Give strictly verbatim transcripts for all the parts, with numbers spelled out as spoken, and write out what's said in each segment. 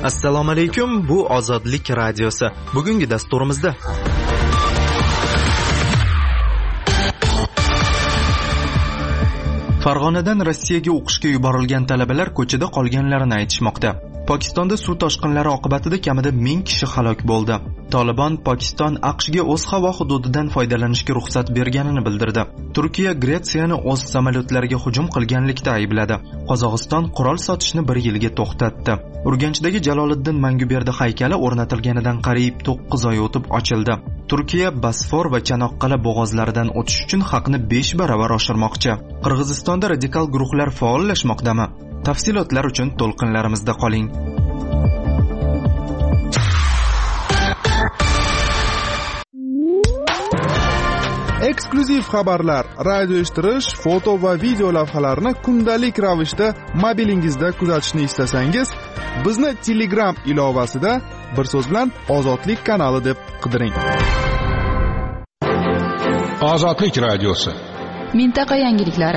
Assalomu alaykum, bu Ozodlik radiosi. Bugungi dasturimizda Farg'onadan Rossiyaga o'qishga yuborilgan talabalar ko'chada qolganlarini aytishmoqda. Pokistonda suv toshqinlari oqibatida kamida ming kishi halok bo'ldi. Tolibon Pokiston AQShga o'z havo hududidan foydalanishga ruxsat berganini bildirdi. Turkiya Gretsiyani o'z samolyotlariga hujum qilganlikda aybladi. Qozog'iston qurol sotishni bir yilga to'xtatdi. Urganchdagi Jaloliddin Manguberdi haykali o'rnatilganidan qariyb to'qqiz oy o'tib ochildi. Turkiya Bosfor va Chanoqqal'a bo'g'ozlaridan o'tish uchun haqni besh baravar oshirmoqchi. Qirg'izistonda radikal guruhlar faollashmoqdami? Tafsilotlar uchun to'lqinlarimizda qoling. Eksklyuziv xabarlar, radio eshittirish, foto va video lavhalarni kundalik ravishda mobilingizda kuzatishni istasangiz, bizni Telegram ilovasida bir so'z bilan Ozodlik kanali deb qidiring. Ozodlik radiosi. Mintaqa yangiliklari.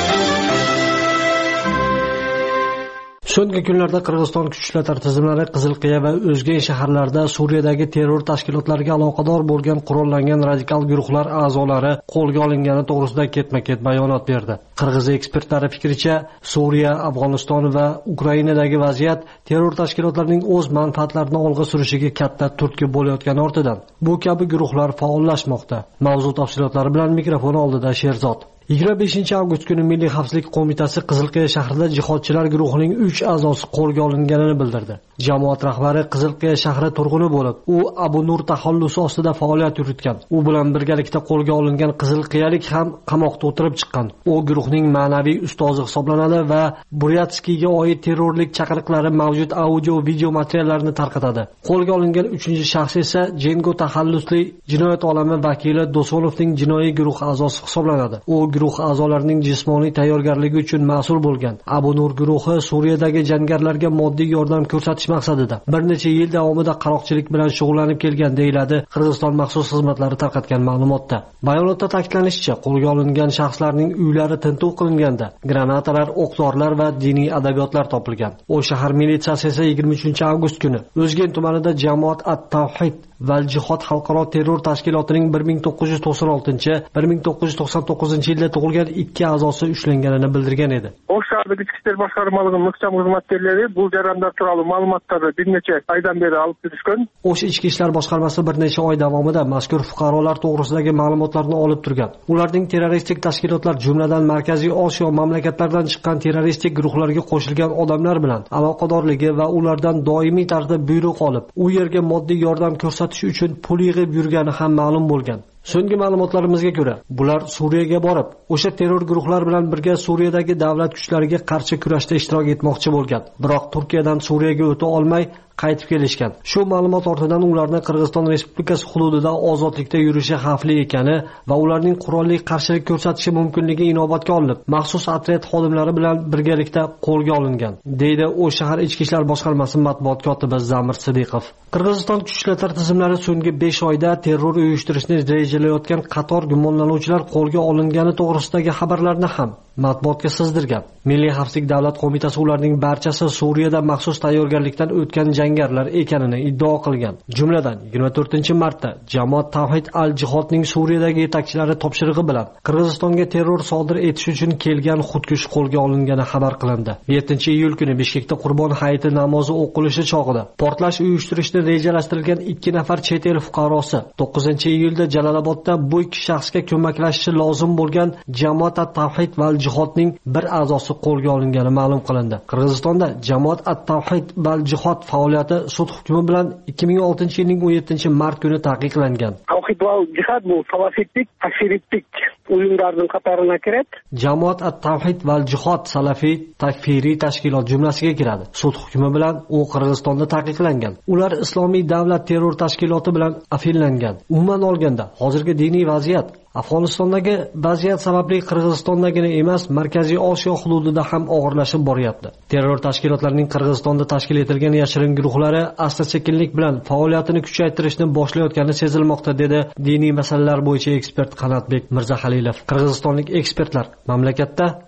So'nggi kunlarda Qirg'iziston kuch ishlatma tizimlari Qizilqiya va o'zga shaharlarda Suriyadagi terror tashkilotlariga aloqador bo'lgan qurollangan radikal guruhlar a'zolari qo'lga olingani to'g'risida ketma-ket bayonot berdi. Qirg'iz ekspertlari fikricha, Suriya, Afg'oniston va Ukrainadagi vaziyat terror tashkilotlarining o'z manfaatlarini olg'a surishiga katta turtki bo'layotgani ortidan bu kabi guruhlar faollashmoqda. Mavzu tafsilotlari bilan mikrofon oldida Sherzod. yigirma beshinchi avgust kuni Milliy xavfsizlik qo'mitasi Qizilqiya shahrida jihodchilar guruhining uch a'zosi qo'lga olinganini bildirdi. Jamoat rahbari Qizilqiya shahri turg'uni bo'lib, u Abu Nur taxallusi ostida faoliyat yuritgan. U bilan birgalikda qo'lga olingan qizilqiyalik ham qamoqda o'tirib chiqqan. U guruhning ma'naviy ustozi hisoblanadi va Buryatskiyga oid terrorlik chaqiriqlari mavjud audio-video materiallarini tarqatadi. Qo'lga olingan uchinchi shaxs esa Jengo taxallusli jinoyat olami vakili Dosonovning jinoiy guruh a'zosi hisoblanadi. U guruh a'zolarining jismoniy tayyorgarligi uchun mas'ul bo'lgan. Abu Nur guruhi Suriyadagi jangarilarga moddiy yordam ko'rsatish maqsadida bir necha yil davomida qaroqchilik bilan shug'ullanib kelgan deyiladi Qirg'iziston maxsus xizmatlari tarqatgan ma'lumotda. Bayonotda ta'kidlanishicha, qo'lga olingan shaxslarning uylari tintuv qilinganda granatalar, o'q-dorilar va diniy adabiyotlar topilgan. O shahar militsiyasi esa yigirma uchinchi avgust kuni O'zgen tumanida Jamoat at-Tawhid va Jihod xalqaro terror tashkilotining bir ming to'qqiz yuz to'qson oltinchi - bir ming to'qqiz yuz to'qson to'qqizinchi yilda tug'ilgan ikki a'zosi ushlanganini bildirgan edi. O'sh shahardagi ichki ishlar boshqarmaligi muhtam xizmatchilari bu jarayonlar turali ma'lumotlarni bir necha oydan beri olib turishgan. O'sh ichki ishlar boshqarmasi bir necha oy davomida mazkur fuqarolar to'g'risidagi ma'lumotlarni olib turgan. Ularning terroristik tashkilotlar, jumladan Markaziy Osiyo mamlakatlaridan chiqqan terroristik guruhlarga qo'shilgan odamlar bilan aloqadorligi va ulardan doimiy tarzda buyruq olib, u yerga moddiy yordam ko'rsatish uchun pul yig'ib yurgani ham ma'lum bo'lgan. So'nggi ma'lumotlarimizga ko'ra, bular Suriyaga borib, o'sha terror guruhlar bilan birga Suriyadagi davlat kuchlariga qarshi kurashda ishtirok etmoqchi bo'lgan. Biroq Turkiyadan Suriyaga o'ta olmay qaytib kelishgan. Shu ma'lumot ortidan ularning Qirg'iziston Respublikasi hududida ozodlikda yurishi xavfli ekani va ularning qurolli qarshilik ko'rsatishi mumkinligi inobatga olinib, maxsus otryad xodimlari bilan birgalikda qo'lga olingan, deydi o shahar ichki ishlar boshqarmasi matbuot kotibi Zamir Sidiqov. Qirg'iziston kuch ishlatma tizimlari so'nggi besh oyda terror uyushtirishni rejalayotgan qator gumonlanuvchilar qo'lga olingani to'g'risidagi xabarlarni ham matbuotga sizdirgan. Milliy xavfsizlik davlat qo'mitasi ularning barchasi Suriyada maxsus tayyorgarlikdan o'tgan jangarilar ekanini iddao qilgan. Jumladan yigirma to'rtinchi martda Jamoat Tawhid al-Jihodning Suriyadagi yetakchilari topshirig'i bilan Qirg'izistonga terror sodir etish uchun kelgan xudkush qo'lga olingani xabar qilindi. yettinchi iyul kuni Bishkekda Qurbon hayiti namozi o'qilishi chog'ida portlash uyushtirishni rejalashtirilgan ikki nafar chet el fuqarosi to'qqizinchi iyulda Jalolobodda bu ikki shaxsga ko'maklashishi lozim bo'lgan Jamoat at-Tawhid va al-Jihodning bir a'zosi qo'lga olingani ma'lum qilindi. Qirg'izistonda Jamoat at-Tawhid va al-Jihod faoliyati sud hukmi bilan ikki ming oltinchi yilning o'n yettinchi mart kuni taqiqlangan. Tawhid va al-Jihod bu salafitlik, takfirlik o'yinlarning qatoriga kiradi. Jamoat at-Tawhid va al-Jihod salafiy takfiriy tashkilot jumlasiga kiradi. Sud hukmi bilan u Qirg'izistonda taqiqlangan. Ular Islomiy davlat terror tashkiloti bilan afillangan. Umuman olganda, hozirgi diniy vaziyat Afg'onistondagi vaziyat sababli Qirg'izistondagina emas, Markaziy Osiyo hududida ham og'irlashib boryapti. Terror tashkilotlarining Qirg'izistonda tashkil etilgan yashirin guruhlari asta-sekinlik bilan faoliyatini kuchaytirishni boshlayotgani sezilmoqda, dedi diniy masalalar bo'yicha ekspert Qanatbek Mirzahalilov. Qirg'izistonlik ekspertlar mamlakatda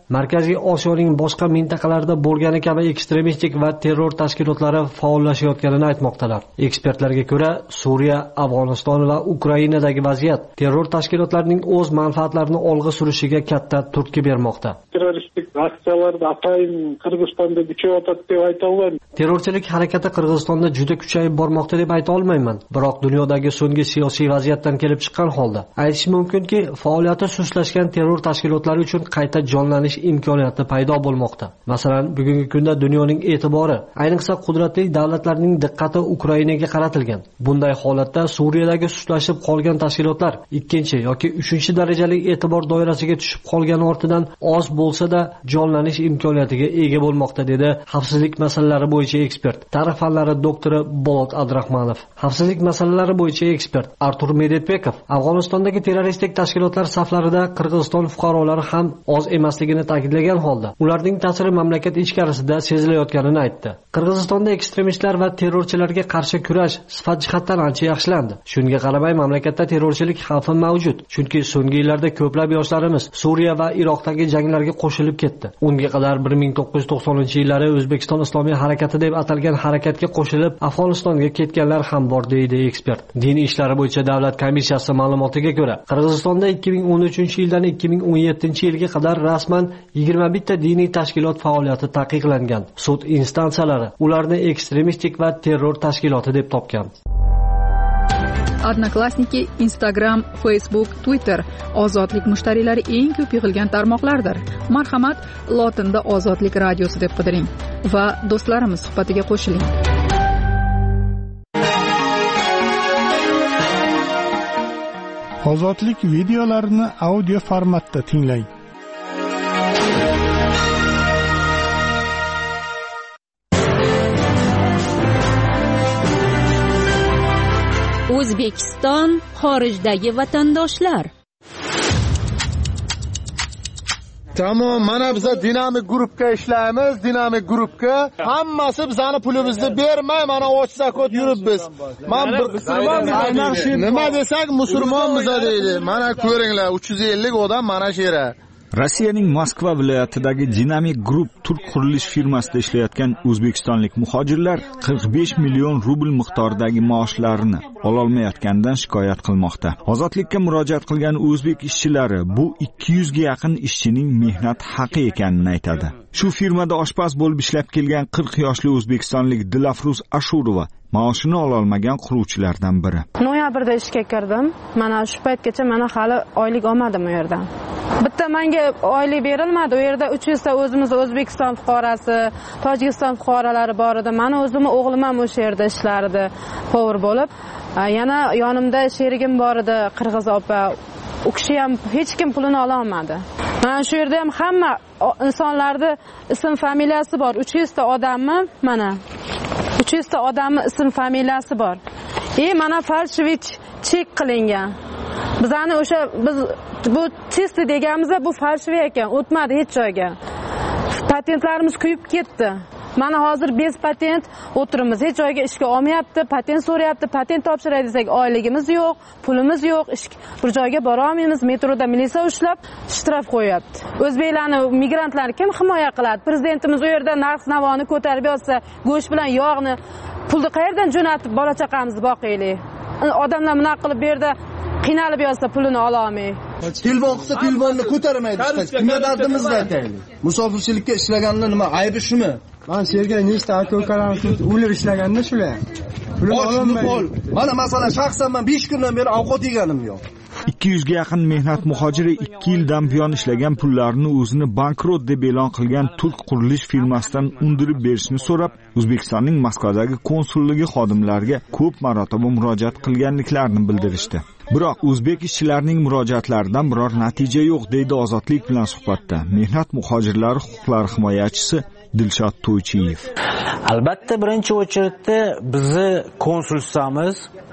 Markaziy Osiyoning boshqa mintaqalarida bo'lgani kabi ekstremistik va terror tashkilotlari faollashayotganini aytmoqdalar. Ekspertlarga ko'ra, Suriya, Afg'oniston va Ukrainadagi vaziyat terror tashkilotlarining o'z manfaatlarini olg'a surishiga katta turtki bermoqda. Terroristik aksiyalarda atayin Qirg'izistonda kuchayotadi deb ayta olmayman. Terrorchilik harakati Qirg'izistonda juda kuchayib bormoqda deb ayta olmayman. Biroq dunyodagi so'nggi siyosiy vaziyatdan kelib chiqqan holda aytish mumkinki, faoliyati sustlashgan terror tashkilotlari uchun qayta jonlanish imkoniyati paydo bo'lmoqda. Masalan, bugungi kunda dunyoning e'tibori, ayniqsa qudratli davlatlarning diqqati Ukrainaga qaratilgan. Bunday holatda Suriyadagi sustlashib qolgan tashkilotlar ikkinchi yoki uchinchi darajali e'tibor doirasiga tushib qolgani ortidan oz bo'lsa-da jonlanish imkoniyatiga ega bo'lmoqda, dedi xavfsizlik masalalari bo'yicha ekspert, tarix fanlari doktori Bolot Abdurahmonov. Xavfsizlik masalalari bo'yicha ekspert Artur Medetbekov Afg'onistondagi terroristik tashkilotlar saflarida Qirg'iziston fuqarolari ham oz emasligini ta'kidlagan holda, ularning ta'siri mamlakat ichkarisida sezilayotganini aytdi. Qirg'izistonda ekstremistlar va terrorchilarga qarshi kurash sifat jihatdan ancha yaxshilandi. Shunga qaramay mamlakatda terrorchilik xavfi mavjud, chunki so'nggi yillarda ko'plab yoshlarimiz Suriya va Iroqdagi janglarga qo'shilib ketdi. Unga qadar bir ming to'qqiz yuz to'qsoninchi yillari O'zbekiston Islomiy harakati deb atalgan harakatga qo'shilib Afg'onistonga ketganlar ham bor, deydi ekspert. Din ishlari bo'yicha davlat komissiyasi ma'lumotiga ko'ra, Qirg'izistonda ikki ming o'n uchinchi yildan ikki ming o'n yettinchi yilga qadar rasman yigirma bitta diniy tashkilot faoliyati taqiqlangan. Sud instansiyalari ularni ekstremistik va terror tashkiloti deb topgan. Odnoklassniki, Instagram, Facebook, Twitter ozodlik mushtariylari eng ko'p yig'ilgan tarmoqlardir. Marhamat, lotinda Ozodlik radiosi deb qidiring va do'stlarimiz suhbatiga qo'shiling. Ozodlik videolarini audio formatda tinglang. O'zbekiston xorijdagi vatandoshlar. Tamam, mana biz dinamik guruhga ishlaymiz, dinamik guruhga. Hammasi bizani pulimizni bermay, mana och zakot yuribmiz. Men bir musulmon, nima desak musulmonmiz deydi. Mana ko'ringlar, uch yuz ellik odam mana shu yerda. Rossiyaning Moskva viloyatidagi Dinamik Group turk qurilish firmasida ishlayotgan o'zbekistonlik muhojirlar qirq besh million rubl miqdoridagi maoshlarini ololmayotganidan shikoyat qilmoqda. Ozodlikka murojaat qilgan o'zbek ishchilari bu ikki yuz ga yaqin ishchining mehnat haqi ekanini aytadi. Shu firmada oshpaz bo'lib ishlab kelgan qirq yoshli o'zbekistonlik Dilafruz Ashurova maoshini ololmagan quruvchilardan biri. Noyabrda ishga kirdim. Mana shu paytgacha mana hali oylik olmadim u yerdan. Bitta menga oylik berilmadi. U yerda uch yuz ta o'zimiz O'zbekiston fuqarosi, Tojikiston fuqarolari bor edi. Meni o'zimni o'g'lim ham o'sha yerda ishlardi, povur bo'lib. Yana yonimda sherigim bor edi, Qirg'iz opa. U kishi ham hech kim pulini ola olmadi. Mana shu yerda ham hamma insonlarning ism familiyasi bor. uch yuz ta odammi? Mana uch yuz ta odamning ism familiyasi bor. E mana falshivich chek qilingan. Bizani o'sha biz bu test deganimizda bu falshiv ekan, o'tmadi hech joyga. Patentlarimiz kuyib ketdi. Mana hozir besh patent o'tirimiz, hech joyga ishga olmayapti, patent so'rayapti, patent topshiray desak oyligimiz yo'q, pulimiz yo'q, ish bir joyga bora olmaymiz, metroda militsiya ushlab shtraf qo'yapti. O'zbeklarni, migrantlarni kim himoya qiladi? Prezidentimiz u yerda narx-navoni ko'tarib yotsa, go'sht bilan yog'ni, pulni qayerdan jo'natib bola chaqamizni boqaylik? Odamlar bunaqa qilib bu yerda qiynalib yotsa pulini ola olmay. Telefon qilsa telefonni ko'tarmaydi. Kimga dardimizni aytaylik? Musofirchilikka ishlaganlar nima aybi shumi? Men sherga nechta aka-ukalarim o'lib ishlaganda shular. Pulini ololmayman. Mana masalan shaxsan men besh kundan beri ovqat yeganim yo'q. ikki yuz ga yaqin mehnat muhojiri ikki yildan buyon ishlagan pullarini o'zini bankrot deb e'lon qilgan turk qurilish firmasidan undirib berishni so'rab, O'zbekistonning Moskvadagi konsulligi xodimlariga ko'p marotaba murojaat qilganliklarini bildirishdi. Biroq o'zbek ishchilarining murojaatlaridan biror natija yo'q, deydi Ozodlik bilan suhbatda mehnat muhojirlari huquqlari himoyachisi Dilshod To'ychiyev. Albatta birinchi o'chirda bizni konsulsiyamiz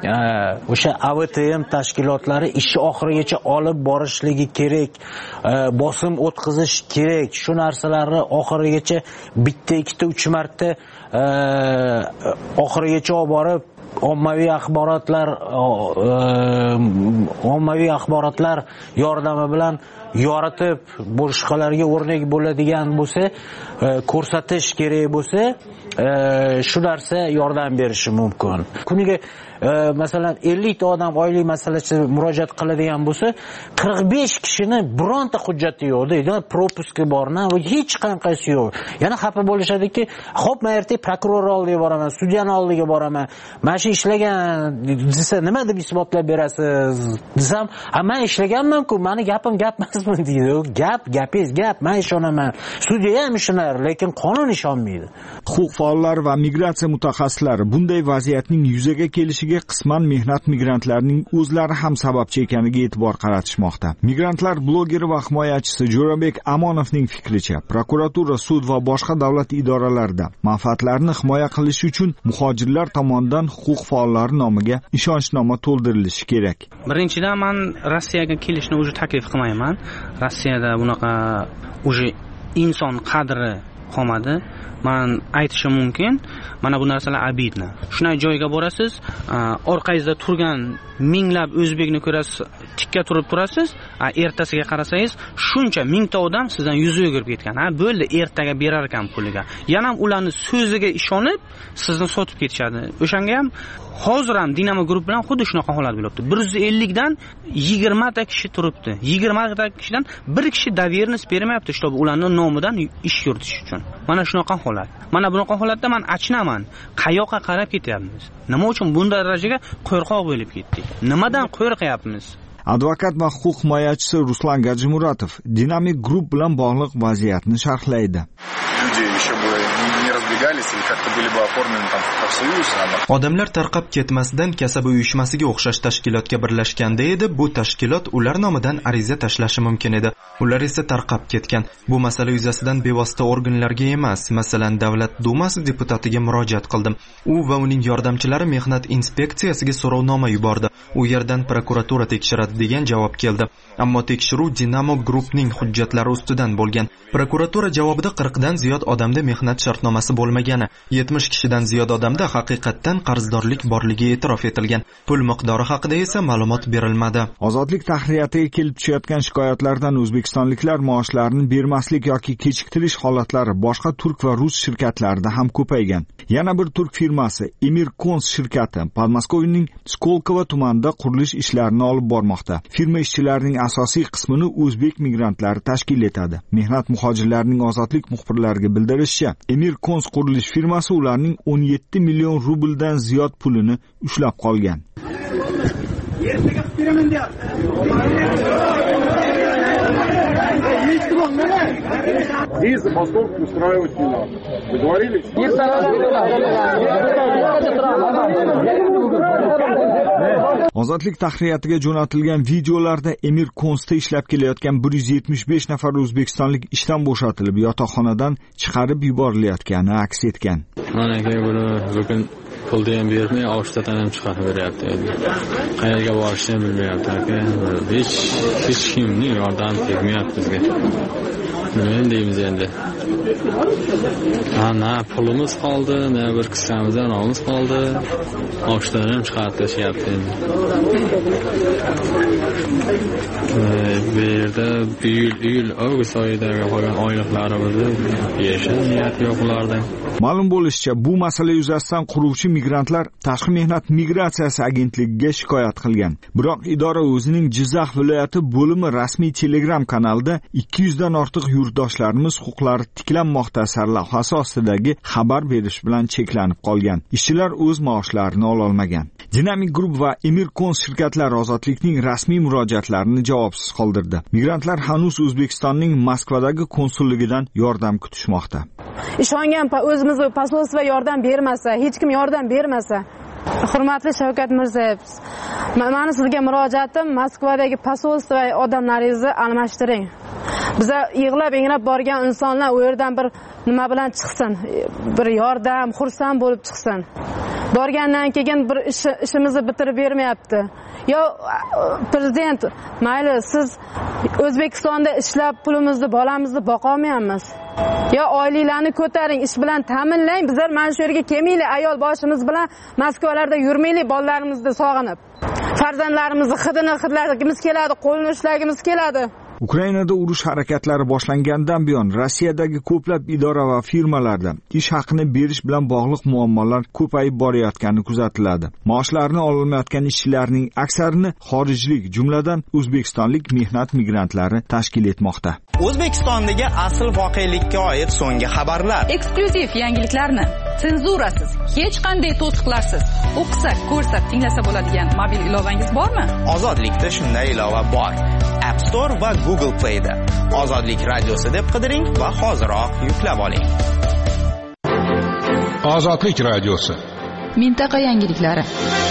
o'sha A V T M tashkilotlari ishi oxirigacha olib borishligi kerak, bosim o'tkazish kerak. Shu narsalarni oxirigacha bitta, ikkita, uch marta oxirigacha olib borib ommaviy axborotlar ommaviy axborotlar yordami bilan yoritib boshqalarga o'rnak bo'ladigan bo'lsa, ko'rsatish kerak bo'lsa, shu narsa yordam berishi mumkin. Kuniga masalan ellik ta odam oylik masalasi murojaat qiladigan bo'lsa, qirq besh kishini bironta hujjati yo'q deydi, propuski bormi, hech qanaqasi yo'q. Yana xafa bo'lishadiki, xo'p, men ertaga prokuror oldiga boraman, sudyani oldiga boraman. Mana shu ishlagan desa nima deb isbotlab berasiz? Desam, "Ha, men ishlaganman-ku, meni gapim gap emasmi?" deydi. Gap, gapingiz gap, men ishonaman. Sudya ham ishonar, lekin qonun ishonmaydi. Huquq faollari va migratsiya mutaxassislari bunday vaziyatning yuzaga kelishiga qisman mehnat migrantlarining o'zlari ham sababchi ekaniga e'tibor qaratishmoqda. Migrantlar blogeri va himoyachisi Jo'rabek Amonovning fikricha, prokuratura, sud va boshqa davlat idoralarida manfaatlarini himoya qilish uchun muhojirlar tomonidan huquq faollari nomiga ishonchnoma to'ldirilishi kerak. Birinchidan, men Rossiyaga kelishni o'zi taklif qilmayman. Rossiyada bunaqa o'zi inson qadri qolmadi. Men aytishim mumkin, mana bu narsalar abidni. Shunday joyga borasiz, orqangizda turgan minglab o'zbekni ko'rasiz, tikka turib turasiz, ertasiga qarasangiz, shuncha mingta odam sizdan yuz o'girib ketgan. Ha, bo'ldi, ertaga berar ekan puliga. Yana ham ularning so'ziga ishonib, sizni sotib ketishadi. O'shanga ham hozir ham Dinamo Group bilan xuddi shunaqa holat bo'libdi. bir yuz ellik dan yigirma ta kishi turibdi. yigirma ta kishidan bir kishi dovernost bermayapti, чтобы ularning nomidan ish yuritish uchun. Mana shunaqa holat. Mana bunaqa holatda men achinaman. Qayoqqa qarab ketyapmiz? Nima uchun bunday darajaga qo'rqoq bo'lib ketdik? Nimadan qo'rqyapmiz? Advokat va huquq himoyachisi Ruslan Gajimuratov Dynamic Group bilan bog'liq vaziyatni sharhlaydi. Odamlar tarqab ketmasidan kasaba uyushmasiga o'xshash tashkilotga birlashganda edi, bu tashkilot ular nomidan ariza tashlashi mumkin edi. Ular esa tarqab ketgan. Bu masala yuzasidan bevosita organlarga emas, masalan, Davlat Dumasi deputatiga murojaat qildim. U va uning yordamchilari mehnat inspeksiyasiga so'rovnoma yubordi. U yerdan prokuratura tekshiradi degan javob keldi. Ammo tekshiruv Dinamo Groupning hujjatlari ustidan bo'lgan. Prokuratura javobida qirq dan ziyod odamda mehnat shartnomasi bo'lmagani, yetmish kishidan ziyod odamda haqiqatdan qarzdorlik borligi e'tirof etilgan. Pul miqdori haqida esa ma'lumot berilmadi. Ozodlik tahriyatiga kelib tushayotgan shikoyatlardan o'zbekistonliklar maoshlarini bermaslik yoki kechiktirish holatlari boshqa turk va rus shirkatlarida ham ko'paygan. Yana bir turk firmasi Emir Kons shirkati Podmoskvaning Skolkovo tumanida qurilish ishlarini olib bormoqda. Firma ishchilarining asosiy qismini o'zbek migrantlari tashkil etadi. Mehnat muhojirlarining ozodlik muxbirlariga bildirishicha, Emir Kons qurilish firmasi ularning o'n yetti million rubldan ziyod pulini ushlab qolgan. Здесь забастовки устраивать не надо. Договорились? Ozodlik tahriyatiga jo'natilgan videolarda Emir Konsda ishlab kelayotgan bir yuz yetmish besh nafar o'zbekistonlik ishdan bo'shatilib, yotoqxonadan chiqarib yuborilayotgani aks etgan. Mana aka, buni bugun pulni ham bermay, Avstriyadan ham chiqarib beryapti. Qayerga borishni bilmayapti aka. Hech hech kimning yordami tegmayapti bizga. Nima deymiz endi? Ana pulimiz qoldi, na bir qissamizdan olimiz qoldi. Avstriyadan ham chiqarib tashyapti endi. Bu yerda iyul iyul avgust oyidagi qolgan oyliklarimizni berishga niyat yo'q ulardan. Ma'lum bo'lishicha, bu masala yuzasidan quruvchi migrantlar Tashqi mehnat migratsiyasi agentligiga shikoyat qilgan. Biroq idora o'zining Jizzax viloyati bo'limi rasmiy Telegram kanalida ikki yuz dan ortiq yurtdoshlarimiz huquqlari tiklanmoqda sarlavhasi ostidagi xabar berish bilan cheklanib qolgan. Ishchilar o'z maoshlarini ola olmagan. Dynamic Group va Emir Kons shirkatlari ozodlikning rasmiy murojaatlarini javobsiz qoldirdi. Migrantlar hanuz O'zbekistonning Moskvadagi konsulligidan yordam kutishmoqda. Ishongan o'zimiz posolstva yordam bermasa, hech kim yordam bermasa, hurmatli Shavkat Mirziyoyev, meni sizga murojaatim, Moskvadagi posolstva odamlaringizni almashtiring. Biza yig'lab-ingrab borgan insonlar u yerdan bir nima bilan chiqsin, bir yordam, xursand bo'lib chiqsin. Borgandan keyin bir ish, ishimizni bitirib bermayapti. Yo prezident, mayli siz O'zbekistonda ishlab pulimizni, bolamizni boqa olmayapmiz. Yo oilalarni ko'taring, ish bilan ta'minlang. Bizlar mana shu yerga kelmaylik, ayol boshimiz bilan Moskvalarda yurmaylik, bolalarimizni sog'inib. Farzandlarimizni hidini hidlagimiz keladi, qo'lini ushlagimiz keladi. Ukrainada urush harakatlari boshlangandan buyon Rossiyadagi ko'plab idora va firmalarda ish haqini berish bilan bog'liq muammolar ko'payib borayotgani kuzatiladi. Maoshlarni ololmayotgan ishchilarning aksarini xorijlik, jumladan O'zbekistonlik mehnat migrantlari tashkil etmoqda. O'zbekistondagi asl voqelikka oid so'nggi xabarlar, eksklyuziv yangiliklarni senzurasiz, hech qanday to'siqlarsiz o'qisak, ko'rsak, tinglasa bo'ladigan mobil ilovangiz bormi? Ozodlikda shunday ilova bor. App Store va Google Play'da Ozodlik radiosi deb qidiring va hoziroq yuklab oling. Ozodlik radiosi. Mintaqa yangiliklari.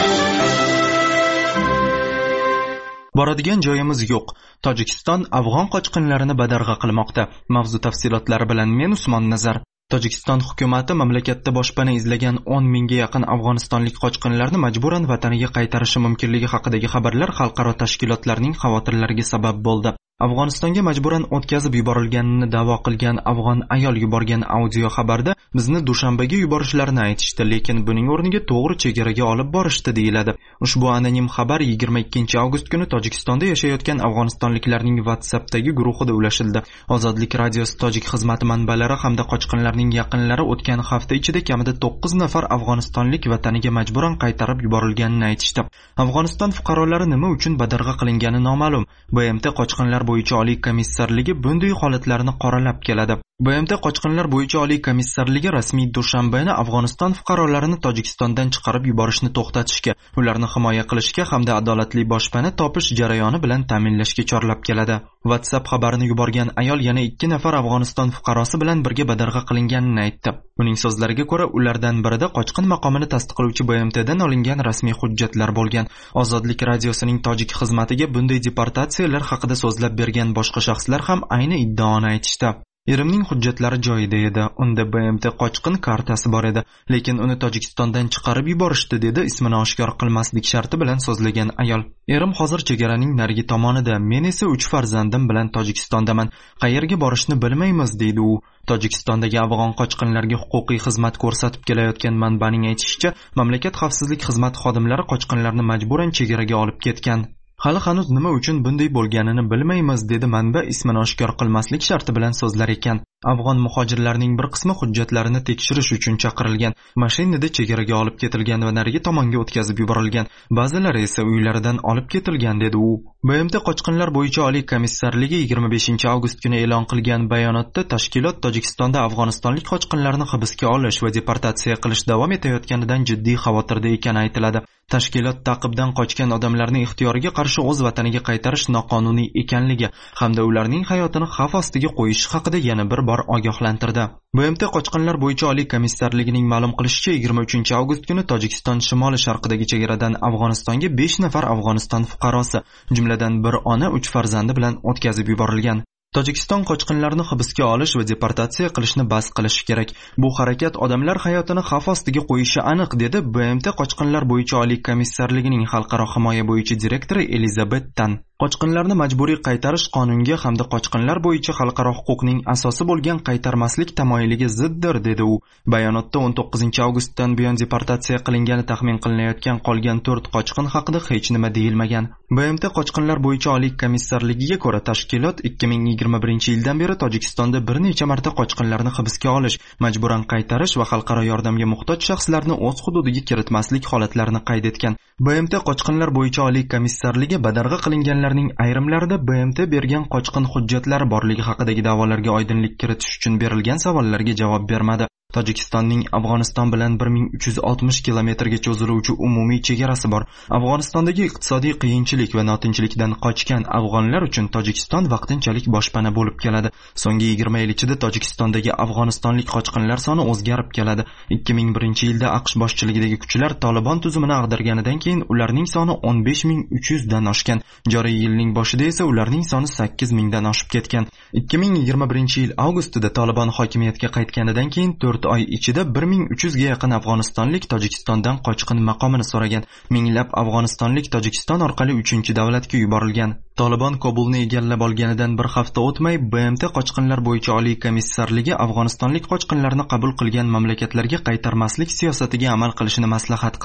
Boradigan joyimiz yo'q. Tojikiston afg'on qochqinlarini badarg'a qilmoqda. Mavzu tafsilotlari bilan men Usmon Nazar. Tojikiston hukumati mamlakatda boshpana izlagan o'n mingga yaqin afg'onistonlik qochqinlarni majburan vataniga qaytarishi mumkinligi haqidagi xabarlar xalqaro tashkilotlarning xavotirlariga sabab bo'ldi. Afg'onistonga majburan o'tkazib yuborilganini da'vo qilgan afg'on ayol yuborgan audio xabarda bizni Dushanbaga yuborishlarini aytishdi, lekin buning o'rniga to'g'ri chegaraga olib borishdi deyiladi. Ushbu anonim xabar yigirma ikkinchi avgust kuni Tojikistonda yashayotgan afg'onistonliklarning WhatsAppdagi guruhida ulashildi. Ozodlik radiosi tojik xizmati manbalari hamda qochqinlarning yaqinlari o'tgan hafta ichida kamida to'qqiz nafar afg'onistonlik vataniga majburan qaytarib yuborilganini aytishdi. Afg'oniston fuqarolari nima uchun badarg'a qilingani noma'lum. B M T qochqinlar bo'yicha oliy komissarligi bunday holatlarni qoralab keladi. B M T qochqinlar bo'yicha oliy komissarligi rasmiy Dushanbani Afg'oniston fuqarolarini Tojikistondan chiqarib yuborishni to'xtatishga, ularni himoya qilishga hamda adolatli boshpana topish jarayoni bilan ta'minlashga chorlab keladi. WhatsApp xabarini yuborgan ayol yana ikki nafar Afg'oniston fuqarosi bilan birga badarg'a qilinganini aytdi. Uning so'zlariga ko'ra, ulardan birida qochqin maqomini tasdiqlovchi B M T'dan olingan rasmiy hujjatlar bo'lgan. Ozodlik radiosining tojik xizmatiga bunday deportatsiyalar haqida so'zlab bergan boshqa shaxslar ham ayni iddaoni aytishdi. Erimning hujjatlari joyida edi. Unda B M T qochqin kartasi bor edi, lekin uni Tojikistondan chiqarib yuborishdi, dedi ismini oshkor qilmaslik sharti bilan so'zlagan ayol. Erim hozir chegaraning narigi tomonida, men esa uch farzandim bilan Tojikistondaman. Qayerga borishni bilmaymiz, deydi u. Tojikistondagi afg'on qochqinlarga huquqiy xizmat ko'rsatib kelayotgan manbaning aytishicha, mamlakat xavfsizlik xizmati xodimlari qochqinlarni majburan chegaraga olib ketgan. Hali hanuz nima uchun bunday bo'lganini bilmaymiz, dedi manba ismini oshkor qilmaslik sharti bilan so'zlar ekan. Afg'on muhojirlarning bir qismi hujjatlarini tekshirish uchun chaqirilgan, mashinada chegaraga olib ketilgan va narigi tomonga o'tkazib yuborilgan. Ba'zilari esa uylaridan olib ketilgan, dedi u. B M T qochqinlar bo'yicha oliy komissarligi yigirma beshinchi avgust kuni e'lon qilgan bayonotda tashkilot Tojikistonda afg'onistonlik qochqinlarni hibsga olish va deportatsiya qilish davom etayotganidan jiddiy xavotirda ekani aytiladi. Tashkilot ta'qibdan qochgan odamlarning ixtiyoriga qarshi o'z vataniga qaytarish noqonuniy ekanligi hamda ularning hayotini xavf ostiga qo'yish haqida yana bir bor ogohlantirdi. B M T qochqinlar bo'yicha oliy komissarligining ma'lum qilishicha, yigirma uchinchi avgust kuni Tojikiston shimoli sharqidagi chegaradan Afg'onistonga besh nafar Afg'oniston fuqarosi, jumladan bir ona, uch farzandi bilan o'tkazib yuborilgan. Tojikiston qochqinlarni hibsga olish va deportatsiya qilishni bas qilishi kerak. Bu harakat odamlar hayotini xavf ostiga qo'yishi aniq, dedi B M T qochqinlar bo'yicha oliy komissarligining xalqaro himoya bo'yicha direktori Elizabet Tan. Qochqinlarni majburiy qaytarish qonunga hamda qochqinlar bo'yicha xalqaro huquqning asosi bo'lgan qaytarmaslik tamoyiliga ziddir, dedi u. Bayonotda o'n to'qqizinchi avgustdan buyon deportatsiya qilingani taxmin qilinayotgan qolgan to'rt qochqin haqida hech nima deyilmagan. B M T qochqinlar bo'yicha oliy komissarligiga ko'ra, tashkilot ikki ming yigirma birinchi yildan beri Tojikistonda bir necha marta qochqinlarni hibsga olish, majburan qaytarish va xalqaro yordamga muhtoj shaxslarni o'z hududiga kiritmaslik holatlarini qayd etgan. B M T qochqinlar bo'yicha oliy komissarligi badarg'a qilinganlarning ayrimlarida B M T bergan qochqin hujjatlari borligi haqidagi da'volarga oydinlik kiritish uchun berilgan savollarga javob bermadi. Tojikistonning Afg'oniston bilan bir ming uch yuz oltmish kilometrga cho'ziluvchi umumiy chegarasi bor. Afg'onistondagi iqtisodiy qiyinchilik va notinchlikdan qochgan afg'onlar uchun Tojikiston vaqtinchalik boshpana bo'lib keladi. So'nggi yigirma yil ichida Tojikistondagi afg'onistonlik qochqinlar soni o'zgarib keladi. ikki ming birinchi yilda AQSh boshchiligidagi kuchlar Tolibon tuzumini ag'darganidan keyin ularning soni o'n besh ming uch yuz dan oshgan. Joriy yilning boshida esa ularning soni sakkiz ming dan oshib ketgan. ikki ming yigirma birinchi yil avgustida Tolibon hokimiyatga qaytganidan keyin to'rt oy ichida bir ming uch yuzga yaqin afg'onistonlik Tojikistondan qochqin maqomini so'ragan. Minglab afg'onistonlik Tojikiston orqali uchinchi davlatga yuborilgan. Tolibon Kobulni egallab olganidan bir hafta o'tmay B M T qochqinlar bo'yicha oliy komissarligi afg'onistonlik qochqinlarni qabul qilgan mamlakatlarga qaytarmaslik siyosatiga amal qilishini maslahat qildi.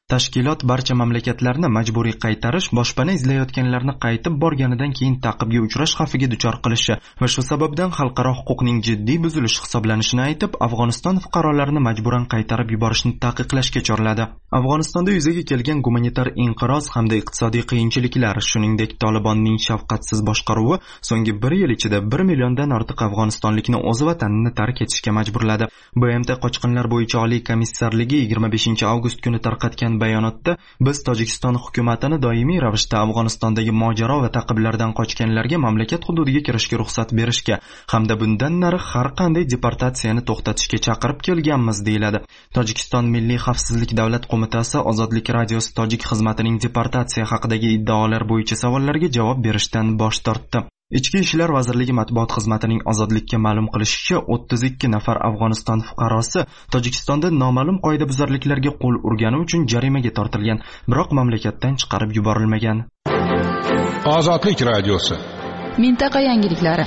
Tashkilot barcha mamlakatlarni majburiy qaytarish, boshpana izlayotganlarni qaytib borganidan keyin ta'qibga uchrash xavfiga duchor qilishi va shu sababdan xalqaro huquqning jiddiy buzilishi hisoblanishini aytib, Afg'oniston fuqarolarini majburan qaytarib yuborishni taqiqlashga chorladi. Afg'onistonda yuzaga kelgan gumanitar inqiroz hamda iqtisodiy qiyinchiliklar, shuningdek Tolibonning shafqatsiz boshqaruvi so'nggi bir yil ichida bir milliondan ortiq afg'onistonlikni o'z vatanini tark etishga majburladi. B M T qochqinlar bo'yicha oliy komissarligi yigirma beshinchi avgust kuni tarqatgan bayonotda biz Tojikiston hukumatini doimiy ravishda Afg'onistondagi mojaro va ta'qiblardan qochganlarga mamlakat hududiga kirishga ruxsat berishga hamda bundan nari har qanday deportatsiyani to'xtatishga chaqirib kelganmiz deyiladi. Tojikiston Milliy xavfsizlik davlat qo'mitasi Ozodlik radiosi tojik xizmatining deportatsiya haqidagi iddaolar bo'yicha savollarga javob berishdan bosh tortdi. Ichki ishlar vazirligi matbuot xizmatining Ozodlikka ma'lum qilishicha, o'ttiz ikki nafar Afg'oniston fuqarosi Tojikistonda noma'lum qoidabuzarliklarga qo'l urgani uchun jarimaga tortilgan, biroq mamlakatdan chiqarib yuborilmagan. Ozodlik radiosi. Mintaqa yangiliklari.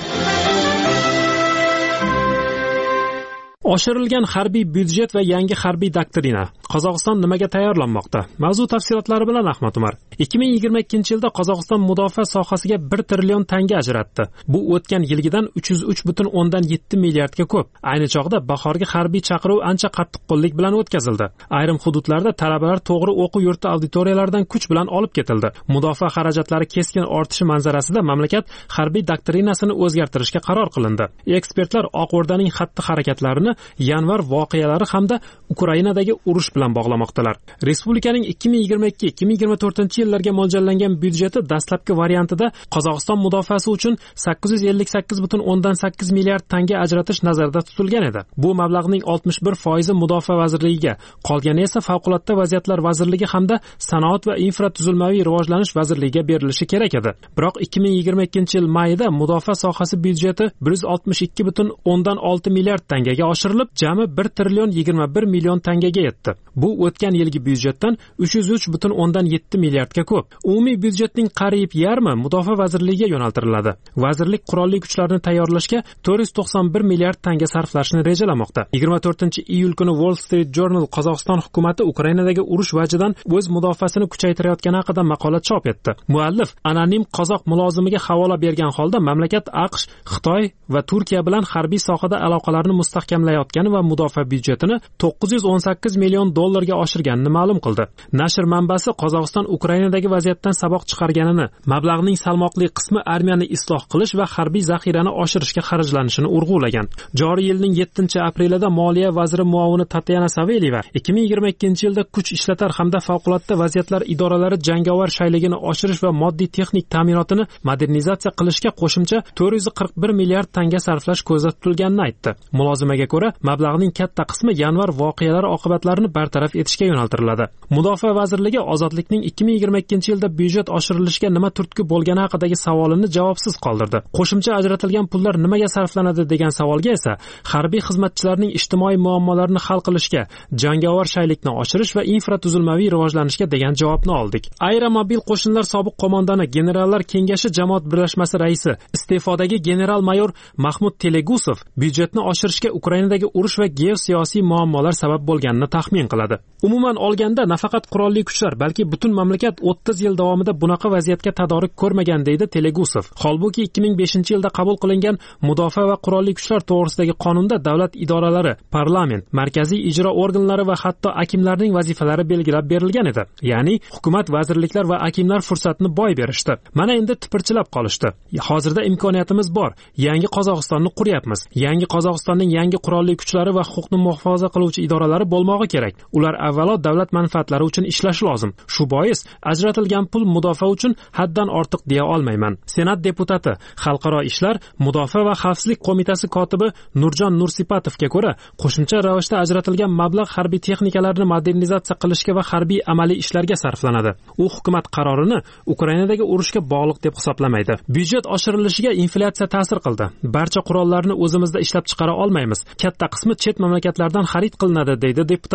Oshirilgan harbiy byudjet va yangi harbiy doktrina. Qozog'iston nimaga tayyorlanmoqda? Mavzu tafsilotlari bilan Ahmad Umar. ikki ming yigirma ikkinchi yilda Qozog'iston mudofaa sohasiga bir trillion tanga ajratdi. Bu o'tgan yilgidan uch yuz uch butun o'ndan yetti milliardga ko'p. Ayni chog'da bahorgi harbiy chaqiruv ancha qattiqqo'llik bilan o'tkazildi. Ayrim hududlarda talabalar to'g'ri o'quv yurti auditoriyalaridan kuch bilan olib ketildi. Mudofaa xarajatlari keskin ortishi manzarasida mamlakat harbiy doktrinasini o'zgartirishga qaror qilindi. Ekspertlar Oq O'rdaning xatti-harakatlarini yanvar voqealari hamda Ukrainadagi urush bilan bog'lamoqdalar. Respublikaning ikki ming yigirma ikki ikki ming yigirma to'rtinchi yillarga mo'ljallangan byudjeti dastlabki variantida Qozog'iston mudofaasi uchun sakkiz yuz ellik sakkiz butun o'ndan sakkiz milliard tanga ajratish nazarda tutilgan edi. Bu mablag'ning oltmish bir foizi Mudofaa vazirligiga, qolgani esa Favqulodda vaziyatlar vazirligi hamda Sanoat va infratuzilmaviy rivojlanish vazirligiga berilishi kerak edi. Biroq ikki ming yigirma ikkinchi yil mayida mudofaa sohasi byudjeti bir yuz oltmish ikki butun o'ndan olti milliard tangaga oshirilib, jami bir trillion yigirma bir million tangaga yetdi. Bu o'tgan yilgi byudjetdan uch yuz uch butun o'ndan yetti milliardga ko'p. Umumiy byudjetning qariyb yarmi Mudofaa vazirligiga yo'naltiriladi. Vazirlik qurolli kuchlarni tayyorlashga to'rt yuz to'qson bir milliard tanga sarflashni rejalamoqda. yigirma to'rtinchi iyul kuni Wall Street Journal Qozog'iston hukumatı Ukrainadagi urush vajidan o'z mudofaasini kuchaytirayotgani haqida maqola chop etdi. Muallif anonim qozoq mulozimiga havola bergan holda mamlakat AQSh, Xitoy va Turkiya bilan harbiy sohada aloqalarni mustahkamlayotgani va mudofaa byudjetini to'qqiz yuz o'n sakkiz million dollarga oshirganini ma'lum qildi. Nashr manbasi Qozog'iston Ukrainadagi vaziyatdan saboq chiqarganini, mablag'ning salmoqli qismi armiyani isloh qilish va harbiy zaxirani oshirishga xarajlanishini urg'ulagan. Joriy yilning yettinchi aprelida Moliya vaziri muovini Tatyana Saveliyeva ikki ming yigirma ikkinchi yilda kuch ishlatar hamda favqulodda vaziyatlar idoralari jangovar shayligini oshirish va moddiy texnik ta'minotini modernizatsiya qilishga qo'shimcha to'rt yuz qirq bir milliard tanga sarflash ko'zda tutilganini aytdi. Mulozimaga ko'ra, mablag'ning katta qismi yanvar voqealari oqibatlarini bartaraf etishga yo'naltiriladi. Mudofaa vazirligi Ozodlikning ikki ming yigirma ikkinchi yilda byudjet oshirilishiga nima turtki bo'lgani haqidagi savolini javobsiz qoldirdi. Qo'shimcha ajratilgan pullar nimaga sarflanadi degan savolga esa harbiy xizmatchilarning ijtimoiy muammolarini hal qilishga, jangovar shaylikni oshirish va infratuzilmaviy rivojlanishga degan javobni oldik. Aeromobil qo'shinlar sobiq qo'mondoni Generallar kengashi jamoat birlashmasi raisi, iste'fodagi general-mayor Mahmud Telegusov byudjetni oshirishga Ukrainadagi urush va geosiyosiy muammolar sabab bo'lganini taxmin qiladi. Umuman olganda nafaqat qurolli kuchlar, balki butun mamlakat o'ttiz yil davomida bunaqa vaziyatga tadorik ko'rmagan deydi Telegusov. Holbuki ikki ming beshinchi yilda qabul qilingan Mudofaa va qurolli kuchlar to'g'risidagi qonunda davlat idoralari, parlament, markaziy ijro organlari va hatto akimlarning vazifalari belgilab berilgan edi. Ya'ni hukumat, vazirliklar va akimlar fursatni boy berishdi. Mana endi tipirchilab qolishdi. Hozirda imkoniyatimiz bor. Yangi Qozog'istonni quryapmiz. Yangi Qozog'istonning yangi qurolli kuchlari va huquqni muhofaza qiluvchi idoralari bo'lmog'i kerak. Ular avvalo davlat manfaatlari uchun ishlashi lozim. Shu bois ajratilgan pul mudofaa uchun haddan ortiq deya olmayman. Senat deputati, Xalqaro ishlar, Mudofaa va xavfsizlik qo'mitasi kotibi Nurjon Nursipatovga ko'ra, qo'shimcha ravishda ajratilgan mablag' harbiy texnikalarni modernizatsiya qilishga va harbiy amaliy ishlarga sarflanadi. U hukumat qarorini Ukrainadagi urushga bog'liq deb hisoblamaydi. Byudjet oshirilishiga inflyatsiya ta'sir qildi. Barcha qurollarni o'zimizda ishlab chiqara olmaymiz. Katta qismi chet mamlakatlardan xarid qilinadi, deydi deputat.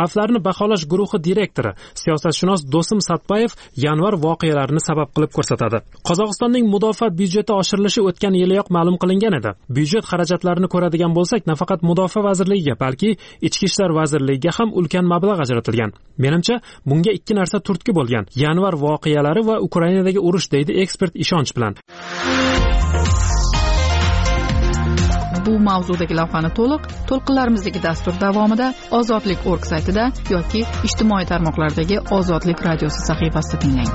xavflarni baholash guruhi direktori siyosatshunos Do'sim Satbayev yanvar voqealarini sabab qilib ko'rsatadi. Qozog'istonning mudofaa byudjeti oshirilishi o'tgan yiliyoq ma'lum qilingan edi. Byudjet xarajatlarini ko'radigan bo'lsak, nafaqat mudofaa vazirligiga, balki ichki ishlar vazirligiga ham ulkan mablag' ajratilgan. Menimcha, bunga ikki narsa turtki bo'lgan: yanvar voqealari va Ukrainadagi urush, deydi ekspert ishonch bilan. Bu mavzudagi lavhani to'liq to'lqinlarimizdagi dastur davomida ozodlik nokta org saytida yoki ijtimoiy tarmoqlardagi Ozodlik radiosi sahifasida tinglang.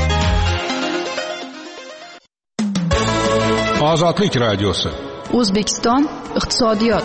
Ozodlik radiosi. O'zbekiston iqtisodiyot.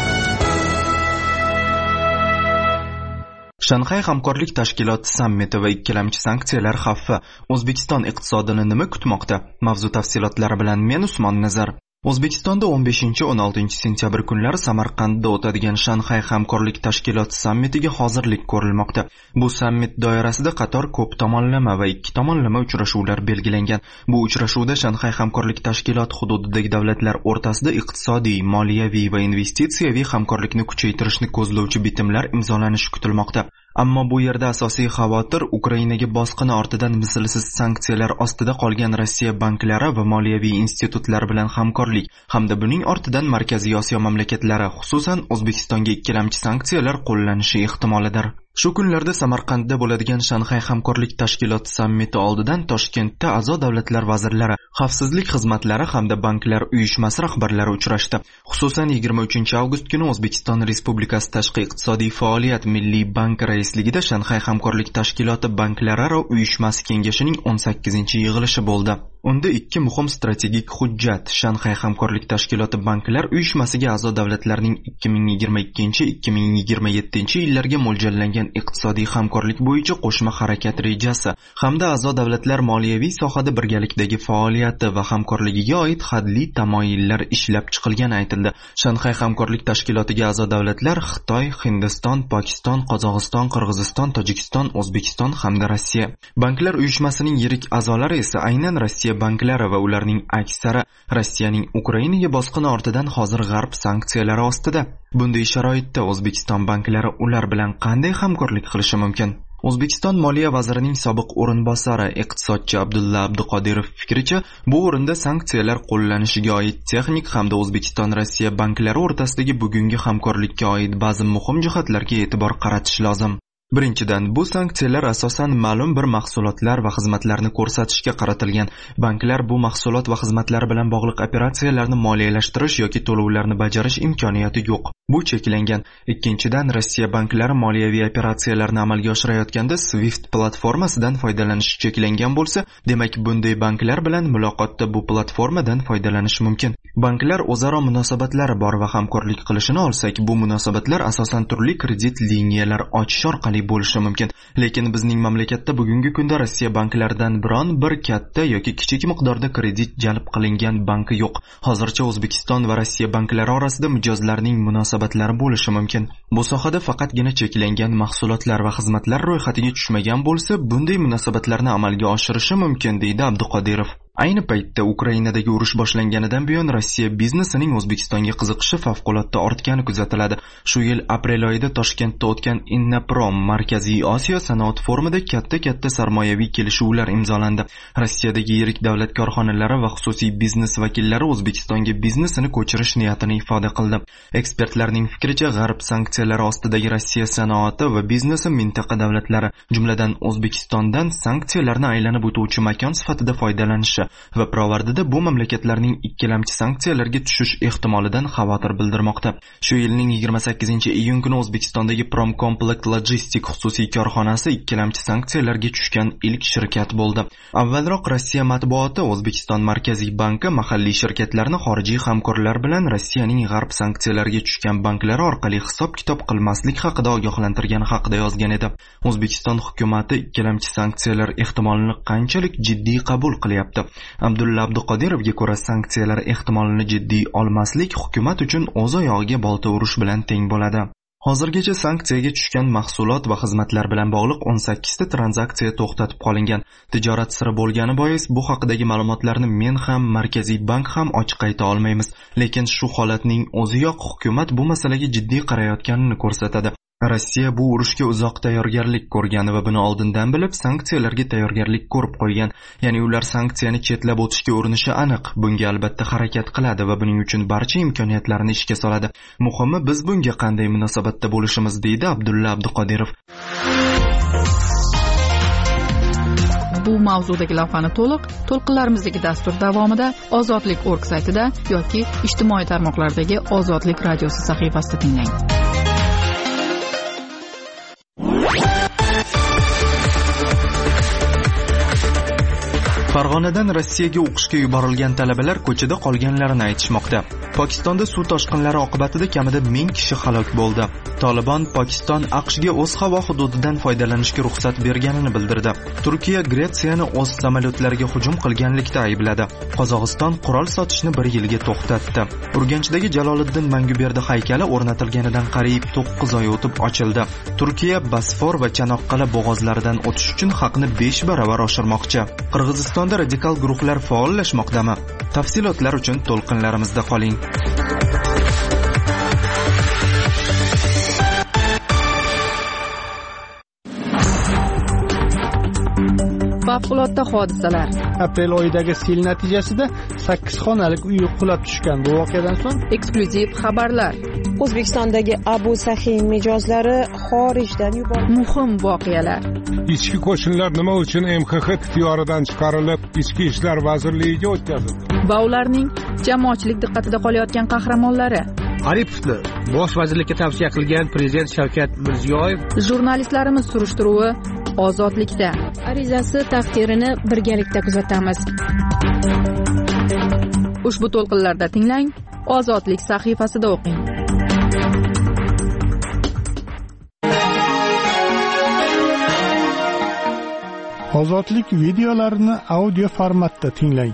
Shanxay hamkorlik tashkiloti sammiti va ikkilamchi sanksiyalar xavfi O'zbekiston iqtisodini nima kutmoqda? Mavzu tafsilotlari bilan men Usmon Nazar. O'zbekistonda o'n beshinchi o'n oltinchi sentyabr kunlari Samarqandda o'tadigan Shanxay hamkorlik tashkiloti sammitiga hozirlik ko'rilmoqda. Bu sammit doirasida qator ko'p tomonlama va ikki tomonlama uchrashuvlar belgilangan. Bu uchrashuvda Shanxay hamkorlik tashkiloti hududidagi davlatlar o'rtasida iqtisodiy, moliyaviy va investitsiyaviy hamkorlikni kuchaytirishni ko'zlovchi bitimlar imzolanishi kutilmoqda. Ammo bu yerda asosiy xavotir Ukrainaga bosqini ortidan mislsiz sanksiyalar ostida qolgan Rossiya banklari va moliyaviy institutlar bilan hamkorlik hamda buning ortidan Markaziy Osiyo mamlakatlari, xususan O'zbekistonga ikkilamchi sanksiyalar qo'llanishi ehtimolidir. Shu kunlarda Samarqandda bo'ladigan Shanxay hamkorlik tashkiloti sammiti oldidan Toshkentda a'zo davlatlar vazirlari, xavfsizlik xizmatlari hamda banklar uyushmasi rahbarlari uchrashdi. Xususan yigirma uchinchi avgust kuni O'zbekiston Respublikasi Tashqi iqtisodiy faoliyat Milliy banki raisligida Shanxay hamkorlik tashkiloti banklararo uyushmasi kengashining o'n sakkizinchi yig'ilishi bo'ldi. Unda ikki muhim strategik hujjat Shanxay hamkorlik tashkiloti banklar uyushmasiga a'zo davlatlarning ikki ming yigirma ikkinchi ikki ming yigirma yettinchi yillarga mo'ljallangan iqtisodiy hamkorlik bo'yicha qo'shma harakat rejasi hamda a'zo davlatlar moliyaviy sohada birgalikdagi faoliyati va hamkorligiga oid hadli tamoyillar ishlab chiqilgani aytildi. Shanxay hamkorlik tashkilotiga a'zo davlatlar Xitoy, Hindiston, Pokiston, Qozog'iston, Qirg'iziston, Tojikiston, O'zbekiston hamda Rossiya. Banklar uyushmasining yirik a'zolari esa aynan Rossiya banklari va ularning aksari Rossiyaning Ukrainaga bosqini ortidan hozir g'arb sanksiyalari ostida. Bunday sharoitda O'zbekiston banklari ular bilan qanday hamkorlik qilishi mumkin? O'zbekiston Moliya vazirining sobiq o'rinbosari iqtisodchi Abdulla Abduqodirov fikricha, bu o'rinda sanksiyalar qo'llanishiga oid texnik hamda O'zbekiston Rossiya banklari o'rtasidagi bugungi hamkorlikka oid ba'zi muhim jihatlarga e'tibor qaratish lozim. Birinchidan, bu sanksiyalar asosan ma'lum bir mahsulotlar va xizmatlarni ko'rsatishga qaratilgan. Banklar bu mahsulot va xizmatlar bilan bog'liq operatsiyalarni moliyalashtirish yoki to'lovlarni bajarish imkoniyati yo'q. Bu cheklangan. Ikkinchidan, Rossiya banklari moliyaviy operatsiyalarni amalga oshirayotganda Swift platformasidan foydalanish cheklangan bo'lsa, demak bunday banklar bilan muloqotda bu platformadan foydalanish mumkin. Banklar o'zaro munosabatlari bor va hamkorlik qilishini olsak, bu munosabatlar asosan turli kredit liniyalar ochish orqali bo'lishi mumkin. Lekin bizning mamlakatda bugungi kunda Rossiya banklaridan biron bir katta yoki kichik miqdorda kredit jalb qilingan banki yo'q. Hozircha O'zbekiston va Rossiya banklari orasida mijozlarning munosabatlari bo'lishi mumkin. Bu sohada faqatgina cheklangan mahsulotlar va xizmatlar ro'yxatiga tushmagan bo'lsa, bunday munosabatlarni amalga oshirishi mumkin, deydi Abduqodirov. Ayni paytda Ukrainadagi urush boshlanganidan buyon Rossiya biznesining O'zbekistonga qiziqishi favqulodda ortgani kuzatiladi. Shu yil aprel oyida Toshkentda o'tgan Innaprom Markaziy Osiyo sanoat forumida katta-katta sarmoyaviy kelishuvlar imzolandi. Rossiyadagi yirik davlat korxonalari va xususiy biznes vakillari O'zbekistonga biznesini ko'chirish niyatini ifoda qildi. Ekspertlarning fikricha, g'arb sanksiyalari ostidagi Rossiya sanoati va biznesi mintaqa davlatlari, jumladan O'zbekistondan sanksiyalarni aylanib o'tuvchi makon sifatida foydalanishi va pirovardida bu mamlakatlarning ikkilamchi sanksiyalarga tushish ehtimolidan xavotir bildirmoqda. Shu yilning yigirma sakkizinchi iyun kuni O'zbekistondagi Promcomplect Logistic xususiy korxonasi ikkilamchi sanksiyalarga tushgan ilk shirkat bo'ldi. Avvalroq Rossiya matbuoti O'zbekiston Markaziy banki mahalliy shirkatlarni xorijiy hamkorlar bilan Rossiyaning g'arb sanksiyalariga tushgan banklari orqali hisob-kitob qilmaslik haqida ogohlantirgani haqida yozgan edi. O'zbekiston hukumatı ikkilamchi sanksiyalar ehtimolini qanchalik jiddiy qabul qilyapti? Abdulla Abduqodirovga ko'ra, sanksiyalar ehtimolini jiddiy olmaslik hukumat uchun o'z oyog'iga bolta urish bilan teng bo'ladi. Hozirgacha sanksiyaga tushgan mahsulot va xizmatlar bilan bog'liq o'n sakkizta tranzaksiya to'xtatib qolingan. Tijorat siri bo'lgani bois bu haqidagi ma'lumotlarni men ham, Markaziy bank ham ochiq ayta olmaymiz. Lekin shu holatning o'ziyoq hukumat bu masalaga jiddiy qarayotganini ko'rsatadi. Rossiya bu urushga uzoq tayyorgarlik ko'rgan va buni oldindan bilib sanksiyalarga tayyorgarlik ko'rib qo'ygan. Ya'ni ular sanksiyani chetlab o'tishga urinishi aniq. Bunga albatta harakat qiladi va buning uchun barcha imkoniyatlarni ishga soladi. Muhimi biz bunga qanday munosabatda bo'lishimiz, deydi Abdulla Abduqodirov. Bu mavzudagi lavhani to'liq to'lqinlarimizdagi dastur davomida Ozodlik org saytida yoki ijtimoiy tarmoqlardagi Ozodlik radiosi sahifasida tinglang. Farg'onadan Rossiyaga o'qishga yuborilgan talabalar ko'chada qolganlarini aytishmoqda. Pokistonda suv toshqinlari oqibatida kamida ming kishi halok bo'ldi. Tolibon Pokiston AQShga o'z havo hududidan foydalanishga ruxsat berganini bildirdi. Turkiya Gretsiyani o'z samolyotlariga hujum qilganlikda aybladi. Qozog'iston qurol sotishni bir yilga to'xtatdi. Urganchdagi Jaloliddin Manguberdi haykali o'rnatilganidan qariyb to'qqiz oy o'tib ochildi. Turkiya Bosfor va Chanoqqala bo'g'ozlaridan o'tish uchun haqni besh baravar oshirmoqchi. Qirg'izistonda radikal guruhlar faollashmoqdami? Tafsilotlar uchun to'lqinlarimizda qoling. Favqulodda hodisalar. Aprel oyidagi sel natijasida sakkiz xonalik uy qulab tushgan. Bu voqeadan so'ng eksklyuziv xabarlar. O'zbekistondagi Abu Sahiy mijozlari xorijdan yuborildi. Muhim voqealar. Ichki qo'shinlar nima uchun M X X ixtiyoridan chiqarilib, Ichki ishlar vazirligiga o'tkazildi? Va ularning jamoatchilik diqqatida qolayotgan qahramonlari. Aripovni bosh vazirlikka tavsiya qilgan prezident Shavkat Mirziyoyev. Jurnalistlarimiz surishtiruvi Ozodlikda. Arizasi taqdirini birgalikda kuzatamiz. Ushbu to'lqinlarda tinglang, Ozodlik sahifasida o'qing. Ozodlik videolarini audio formatda tinglang.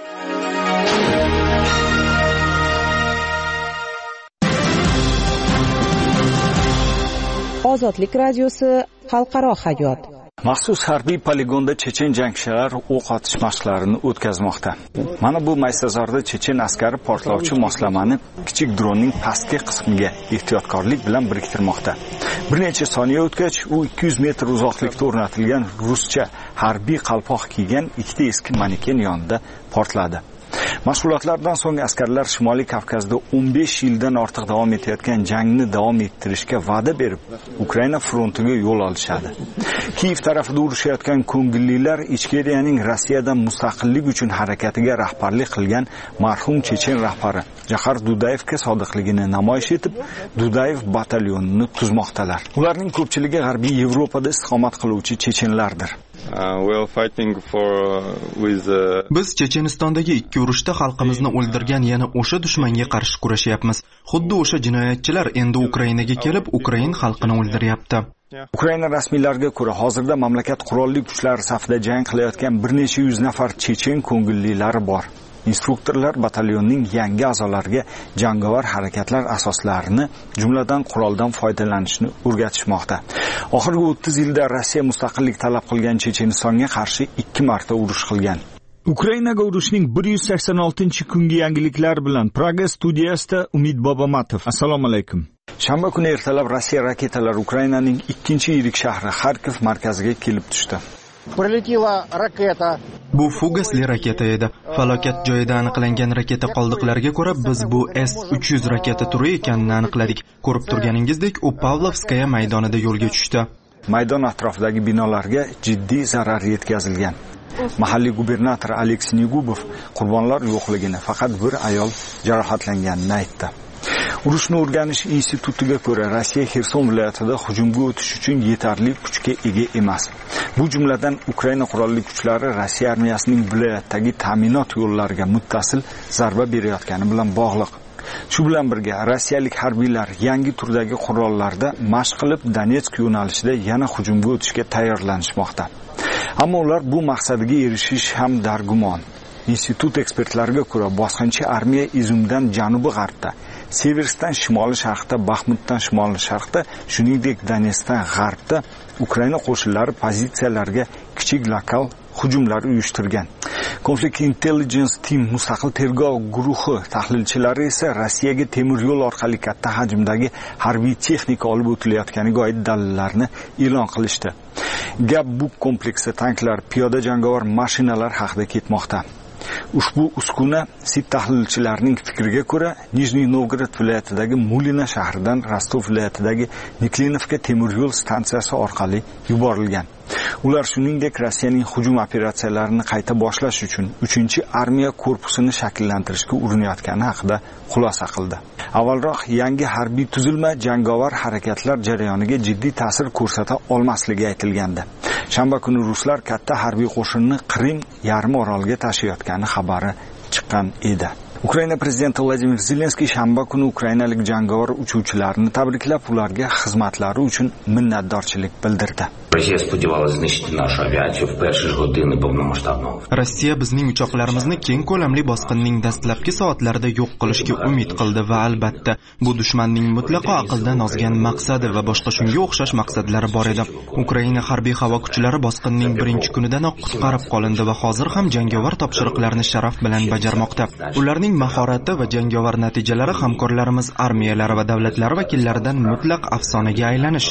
Ozodlik radiosi xalqaro hayot. Maxsus harbiy poligonda chechen jangchilar o'q otish mashqlarini o'tkazmoqda. Mana bu maysazorda chechen askari portlovchi moslamani kichik dronning pastki qismiga ehtiyotkorlik bilan biriktirmoqda. Bir necha soniya o'tgach, u ikki yuz metr uzoqlikda o'rnatilgan ruscha harbiy qalpoq kiygan ikkita eski maneken yonida portladi. Mashg'ulotlardan so'ng askarlar Shimoliy Kavkazda o'n besh yildan ortiq davom etayotgan jangni davom ettirishga va'da berib, Ukraina frontiga yo'l olishadi. Kiyev tarafida urushayotgan ko'ngillilar Ichkeriyaning Rossiyadan mustaqillik uchun harakatiga rahbarlik qilgan marhum chechen rahbari Jahar Dudayevga sodiqligini namoyish etib, Dudayev batalyonini tuzmoqdalar. Ularning ko'pchiligi G'arbiy Yevropada istiqomat qiluvchi chechenlardir. Biz Chechenistondagi ikki urushda xalqimizni o'ldirgan yana o'sha dushmanga qarshi kurashyapmiz. Xuddi o'sha jinoyatchilar endi Ukrainaga kelib, Ukrain xalqini o'ldiryapti. Ukraina rasmiylariga ko'ra, hozirda mamlakat qurolli kuchlari safida jang qilayotgan bir necha yuz nafar chechen ko'ngillilari bor. Instruktorlar batalyonning yangi a'zolariga jangovar harakatlar asoslarini, jumladan quroldan foydalanishni o'rgatishmoqda. Oxirgi o'ttiz yilda Rossiya mustaqillik talab qilgan Chechenistonga qarshi ikki marta urush qilgan. Ukrainaga urushning bir yuz sakson oltinchi kungi yangiliklar bilan Praga studiyasida Umid Bobomatov. Assalomu alaykum. Shanba kuni ertalab Rossiya raketalari Ukrainaning ikkinchi yirik shahri Xarkov markaziga kelib tushdi. Прилетела ракета. Bu fugasli raketa edi. Falokat joyida aniqlangan raketa qoldiqlariga ko'ra, biz bu S uch yuz raketa turi ekanini aniqladik. Ko'rib turganingizdek, u Pavlovskaya maydonida yo'lga tushdi. Maydon atrofidagi binolarga jiddiy zarar yetkazilgan. Mahalliy gubernator Aleksey Negubov qurbonlar yo'qligini, faqat bir ayol jarohatlanganini aytdi. Urushni o'rganish institutiga ko'ra, Rossiya Xerson viloyatida hujumga o'tish uchun yetarli kuchga ega emas. Bu jumladan Ukraina qurolli kuchlari Rossiya armiyasining viloyatdagi ta'minot yo'llariga muttasil zarba berayotgani bilan bog'liq. Shu bilan birga rossiyalik harbiylar yangi turdagi qurollarda mashq qilib Donetsk yo'nalishida yana hujumga o'tishga tayyorlanishmoqda. Ammo ular bu maqsadiga erishish ham dargumon. Institut ekspertlariga ko'ra, bosqinchi armiya Izumdan janubi g'arbda, Seversdan shimoliy sharqda, Baxmutdan shimoliy sharqda, shuningdek Donetskdan g'arbda Ukraina qo'shinlari pozitsiyalariga kichik lokal hujumlar uyushtirgan. Conflict Intelligence Team mustaqil tergov guruhi tahlilchilari esa Rossiyaga temir yo'l orqali katta hajmdagi harbiy texnika olib o'tilayotganiga oid dalillarni e'lon qilishdi. Gap bu kompleksda tanklar, piyoda jangovar mashinalar haqida ketmoqda. Ushbu uskuna sit tahlilchilarining fikriga ko'ra Nijniy Novgorod viloyatidagi Mulina shahridan Rostov viloyatidagi Niklinovka temir yo'l stansiyasi orqali yuborilgan. Ular shuningdek Rossiyaning hujum operatsiyalarini qayta boshlash uchun uchinchi armiya korpusini shakllantirishga urinayotgani haqida xulosa qildi. Avvalroq yangi harbiy tuzilma jangovar harakatlar jarayoniga jiddiy ta'sir ko'rsata olmasligi aytilgandi. Shanba kuni ruslar katta harbiy qo'shinni Qrim yarim oroliga tashiyotgani xabari chiqqan edi. Ukraina prezidenti Vladimir Zelenskiy shanba kuni ukrainalik jangovar uchuvchilarni tabriklab, ularga xizmatlari uchun minnatdorchilik bildirdi. Rossiya bizning uchoqlarimizni keng ko'lamli bosqinning dastlabki soatlarida yo'q qilishga umid qildi va albatta bu dushmanning mutlaqo aqldan ozgan maqsadi va boshqa shunga o'xshash maqsadlari bor edi. Ukraina harbiy havo kuchlari bosqinning birinchi kunidanoq qutqarib qolindi va hozir ham jangovar topshiriqlarni sharaf bilan bajarmoqda. Ularning mahorati va jangovar natijalari hamkorlarimiz armiyalari va davlatlari vakillaridan mutlaq afsonaga aylanish.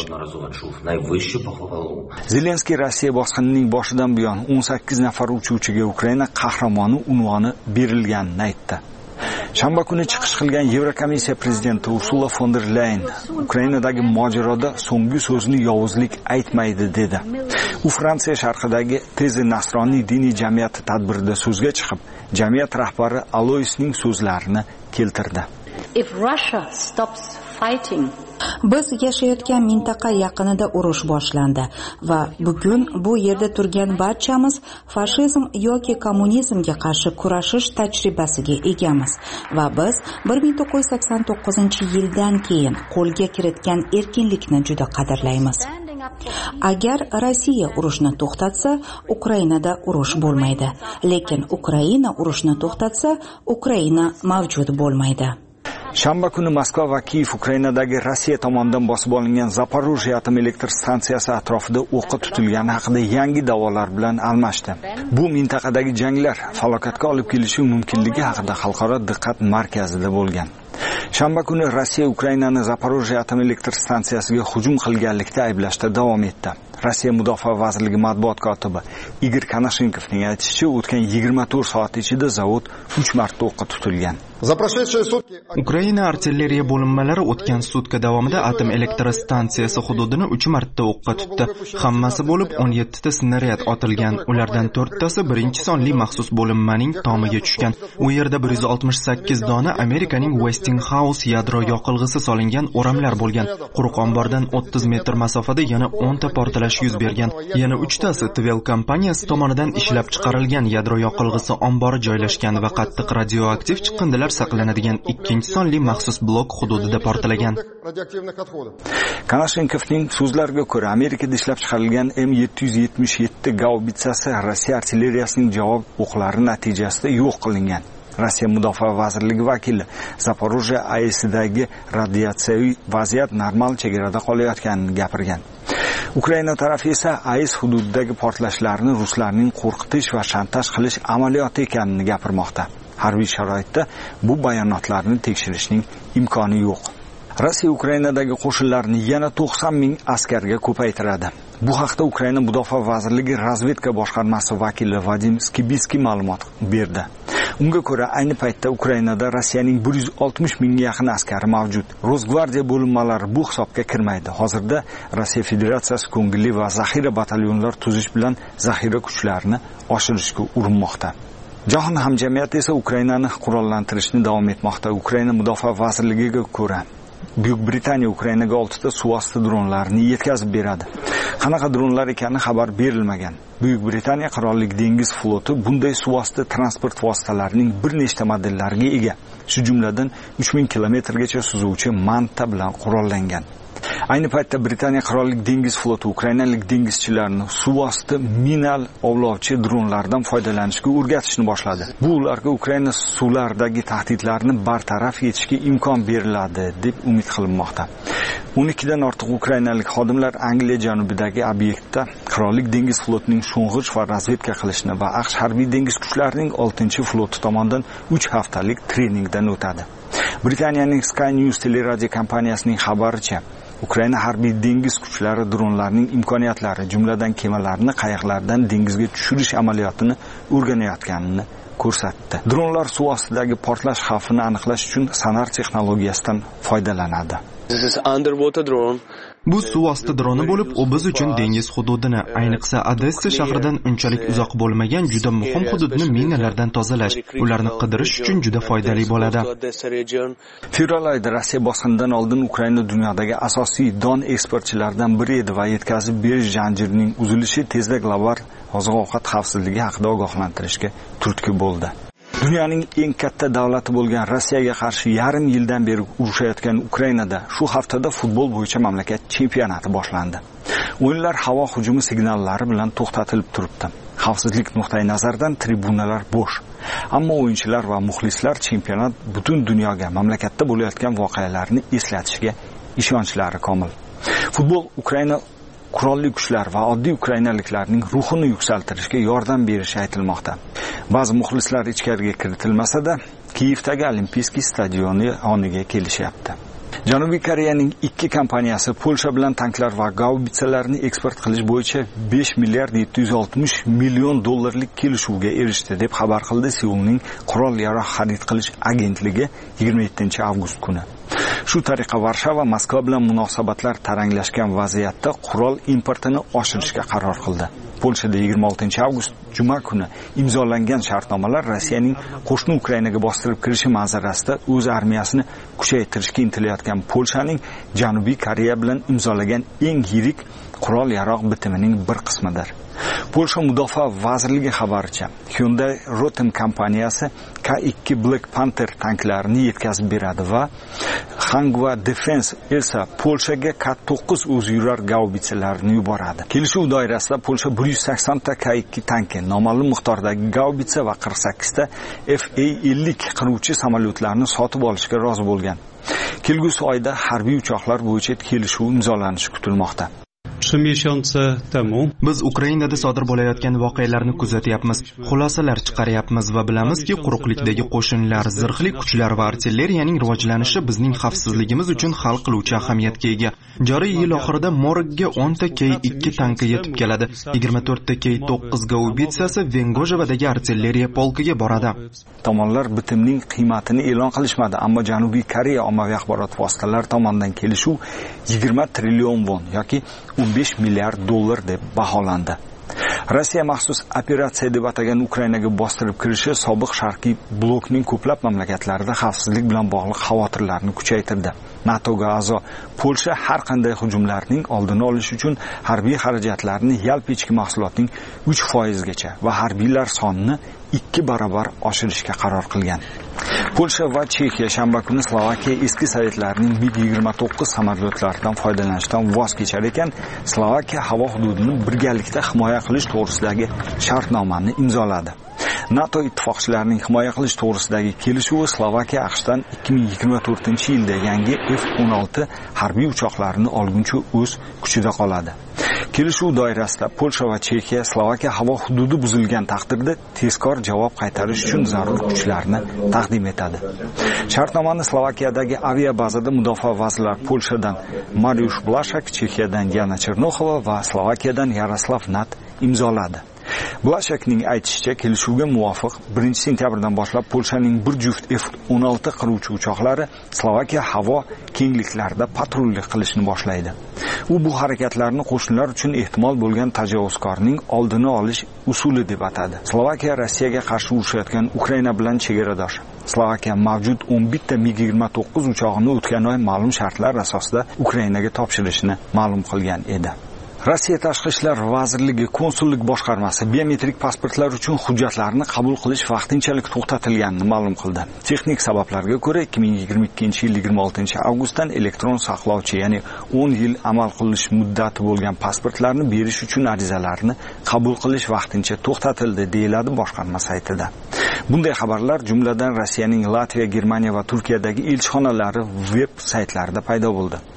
Zelenskiy Rossiya bosqinining boshidan buyon o'n sakkiz nafar uchuvchiga Ukraina qahramoni unvoni berilganini aytdi. Shanba kuni chiqish qilgan Yevrokomissiya prezidenti Ursula von der Leyen Ukrainadagi mojaroda so'nggi so'zni yovuzlik aytmaydi dedi. U Fransiya sharqidagi Teze Nasroniy diniy jamiyati tadbirida so'zga chiqib, jamiyat rahbari Aloisning so'zlarini keltirdi. If Russia stops fighting, biz yashayotgan mintaqa yaqinida urush boshlandi va bugun bu yerda turgan barchamiz fashizm yoki kommunizmga qarshi kurashish tajribasiga egamiz va biz bir ming to'qqiz yuz sakson to'qqizinchi yildan keyin qo'lga kiritgan erkinlikni juda qadrlaymiz. Agar Rossiya urushni to'xtatsa, Ukrainada urush bo'lmaydi, lekin Ukraina urushni to'xtatsa, Ukraina mavjud bo'lmaydi. Shanba kuni Moskva va Kiyev Ukrainadagi Rossiya tomonidan bosib olingan Zaporojye atom elektr stansiyasi atrofida o'qqa tutilgani haqida yangi da'volar bilan almashdi. Bu mintaqadagi janglar falokatga olib kelishi mumkinligi haqida xalqaro diqqat markazida bo'lgan. Shanba kuni Rossiya Ukrainani Zaporojye atom elektr stansiyasiga hujum qilganlikda ayblashda davom etdi. Rossiya Mudofaa vazirligi matbuot kotibi Igor Konashenkovning aytishicha, o'tgan yigirma to'rt soat ichida zavod uch marta o'qqa tutilgan. Ukraina artilleriya bo'linmalari o'tgan sutka davomida atom elektr stansiyasi hududini uch marta o'qqa tutdi. Hammasi bo'lib o'n yetti ta snaryad otilgan. Ulardan to'rttasi birinchi sonli maxsus bo'linmaning tomiga tushgan. U yerda bir yuz oltmish sakkiz dona Amerikaning Westinghouse yadro yoqilg'isi solingan o'ramlar bo'lgan. Quruq ombordan o'ttiz metr masofada yana o'n ta portlash yuz bergan. Yana uchtasi Tvel kompaniyasi tomonidan ishlab chiqarilgan yadro yoqilg'isi ombori joylashgan va qattiq radioaktiv chiqindilar saqlanadigan ikkinchi sonli maxsus blok hududida portlagan. Konashenkovning so'zlariga ko'ra, Amerikada ishlab chiqarilgan M yetti yuz yetmish yetti gaubitsasi Rossiya artilleriyasining javob o'qlari natijasida yo'q qilingan. Rossiya Mudofaa vazirligi vakili Zaporojye A E S'dagi radiatsiyaviy vaziyat normal chegarada qolayotganini gapirgan. Ukraina tarafi esa A E S hududidagi portlashlarni ruslarning qo'rqitish va shantaj qilish amaliyoti ekanini gapirmoqda. Harbiy sharoitda bu bayonotlarni tekshirishning imkoni yo'q. Rossiya Ukrainadagi qo'shinlarni yana to'qson ming askarga ko'paytiradi. Bu haqda Ukraina Mudofaa vazirligi razvedka boshqarmasi vakili Vadim Skibiskiy ma'lumot berdi. Unga ko'ra, ayni paytda Ukrainada Rossiyaning bir yuz oltmish mingga yaqin askari mavjud. Rosgvardiya bo'linmalari bu hisobga kirmaydi. Hozirda Rossiya Federatsiyasi ko'ngilli va zaxira batalyonlar tuzish bilan zaxira kuchlarini oshirishga urinmoqda. Jahon hamjamiyati esa Ukrainani qurollantirishni davom etmoqda. Ukraina Mudofaa vazirligiga ko'ra, Buyuk Britaniya Ukrainaga oltita suvosti dronlarini yetkazib beradi. Qanaqa dronlar ekani xabar berilmagan. Buyuk Britaniya qirollik dengiz floti bunday suvosti transport vositalarining bir nechta modellariga ega. Shu jumladan uch ming kilometrgacha suzuvchi manta bilan qurollangan. Ayni paytda Britaniya qirollik dengiz floti ukrainalik dengizchilarni suvosti minal ovlovchi dronlardan foydalanishga o'rgatishni boshladi. Bu ularga Ukraina suvlaridagi tahdidlarni bartaraf etishga imkon beriladi deb umid qilinmoqda. o'n ikki dan ortiq ukrainalik xodimlar Angliya janubidagi obyektda Qirollik dengiz flotining sho'ng'ich va razvedka qilishni va AQSh harbiy dengiz kuchlarining oltinchi floti tomonidan uch haftalik treningdan o'tadi. Britaniyaning Sky News teleradio kompaniyasining xabaricha, Ukraina harbiy dengiz kuchlari dronlarning imkoniyatlari, jumladan kemalarni qayiqlardan dengizga tushirish amaliyotini o'rganayotganini ko'rsatdi. Dronlar suv ostidagi portlash xavfini aniqlash uchun sonar texnologiyasidan foydalanadi. This is underwater drone. Bu suv osti droni bo'lib, u biz uchun dengiz hududini, ayniqsa Odessa shahridan unchalik uzoq bo'lmagan juda muhim hududni minalardan tozalash, ularni qidirish uchun juda foydali bo'ladi. Fevral oyida Rossiya bosqinidan oldin Ukraina dunyodagi asosiy don eksportchilaridan biri edi va yetkazib berish zanjirining uzilishi tezda global oziq-ovqat xavfsizligi haqida ogohlantirishga turtki bo'ldi. Dunyoning eng katta davlati bo'lgan Rossiyaga qarshi yarim yildan beri urushayotgan Ukrainada shu haftada futbol bo'yicha mamlakat chempionati boshlandi. O'yinlar havo hujumi signallari bilan to'xtatilib turibdi. Xavfsizlik nuqtai nazaridan tribunalar bo'sh. Ammo o'yinchilar va muxlislar chempionat butun dunyoga mamlakatda bo'layotgan voqealarni eslatishga ishonchlari komil. Futbol Ukraina qurolli kuchlar va oddiy ukrainaliklarning ruhini yuksaltirishga yordam berishi aytilmoqda. Ba'zi muxlislar ichkariga kiritilmasa-da, Kiyevdagi Olimpiyskiy stadioni yoniga kelishyapti. Janubiy Koreyaning ikki kompaniyasi Polsha bilan tanklar va gaubitsalarni eksport qilish bo'yicha besh milliard yetti yuz oltmish million dollarlik kelishuvga erishdi deb xabar qildi Seulning qurol-yarog' xarid qilish agentligi yigirma yettinchi avgust kuni. Shu tariqa Varshava Moskva bilan munosabatlar taranglashgan vaziyatda qurol importini oshirishga qaror qildi. Polshada yigirma oltinchi avgust juma kuni imzolangan shartnomalar Rossiyaning qo'shni Ukrainaga bostirib kirishi manzarasida o'z armiyasini kuchaytirishga intilayotgan Polshaning Janubiy Koreya bilan imzolagan eng yirik qurol-yarog' bitimining bir qismidir. Polsha mudofaa vazirligi xabaricha, Hyundai Rotem kompaniyasi K ikki Black Panther tanklarini yetkazib beradi va Hangwa Defense esa Polshaga K to'qqiz o'zyurar gaubitsalarini yuboradi. Kelishuv doirasida Polsha bir yuz sakson ta K ikki tanki, noma'lum miqdordagi gaubitsa va qirq sakkiz ta F A ellik qiruvchi samolyotlarni sotib olishga rozi bo'lgan. Kelgusi oyda harbiy uchoqlar bo'yicha kelishuv imzolanishi kutilmoqda. Biz Ukrainada sodir bo'layotgan voqealarni kuzatyapmiz, xulosalar chiqaryapmiz va bilamizki, quruqlikdagi qo'shinlar, zirhli kuchlar va artilleriyaning rivojlanishi bizning xavfsizligimiz uchun hal qiluvchi ahamiyatga ega. Joriy yil oxirida Morgga o'n ta K ikki tanki yetib keladi. yigirma to'rt ta K to'qqiz gaubitsasi Vengojevadagi artilleriya polkiga boradi. Tomonlar bitimning qiymatini e'lon qilishmadi, ammo Janubiy Koreya ommaviy axborot vositalari tomonidan kelishuv yigirma trillion won yoki o'n besh milliard dollar deb baholandi. Rossiya maxsus operatsiya deb atagan Ukrainaga bostirib kirishi sobiq sharqiy blokning ko'plab mamlakatlarida xavfsizlik bilan bog'liq xavotirlarni kuchaytirdi. NATOga a'zo Polsha har qanday hujumlarning oldini olish uchun harbiy xarajatlarni yalpi ichki mahsulotning uch foiz gacha va harbiylar sonini ikki barobar oshirishga qaror qilgan. Polsha va Chexiya shanba kuni Slovakiya eski sovetlarining MiG yigirma to'qqiz samolyotlaridan foydalanishdan voz kechar ekan, Slovakiya havo hududini birgalikda himoya qilish to'g'risidagi shartnomani imzoladi. NATO ittifoqchilarining himoya qilish to'g'risidagi kelishuvi Slovakiya AQShdan ikki ming yigirma to'rtinchi yilda yangi F o'n olti harbiy uchoqlarini olguncha o'z kuchida qoladi. Kelishuv doirasida Polsha va Chexiya Slovakiya havo hududi buzilgan taqdirda tezkor javob qaytarish uchun zarur kuchlarni taqdim etadi. Shartnomani Slovakiyadagi aviabazada mudofaa vazirlari Polshadan Mariusz Blaszak, Chexiyadan Yana Chernoxova va Slovakiyadan Yaroslav Nat imzoladi. Blashakning aytishicha, kelishuvga muvofiq birinchi sentyabrdan boshlab Polshaning bir juft F o'n olti qiruvchi uchoqlari Slovakiya havo kengliklarida patrullik qilishni boshlaydi. U bu harakatlarni qo'shnilar uchun ehtimol bo'lgan tajovuzkorning oldini olish usuli deb atadi. Slovakiya Rossiyaga qarshi urushayotgan Ukraina bilan chegaradosh. Slovakiya mavjud o'n bitta MiG yigirma to'qqiz uchog'ini o'tgan oy ma'lum shartlar asosida Ukrainaga topshirishni ma'lum qilgan edi. Rossiya Tashqi ishlar vazirligi konsullik boshqarmasi biometrik pasportlar uchun hujjatlarni qabul qilish vaqtinchalik to'xtatilganini ma'lum qildi. Texnik sabablarga ko'ra ikki ming yigirma ikkinchi yil yigirma oltinchi avgustdan elektron saqlovchi, ya'ni o'n yil amal qilish muddati bo'lgan pasportlarni berish uchun arizalarni qabul qilish vaqtincha to'xtatildi, deyiladi boshqarma saytida. Bunday xabarlar jumladan Rossiyaning Latviya, Germaniya va Turkiyadagi elchixonalari veb saytlarida paydo bo'ldi.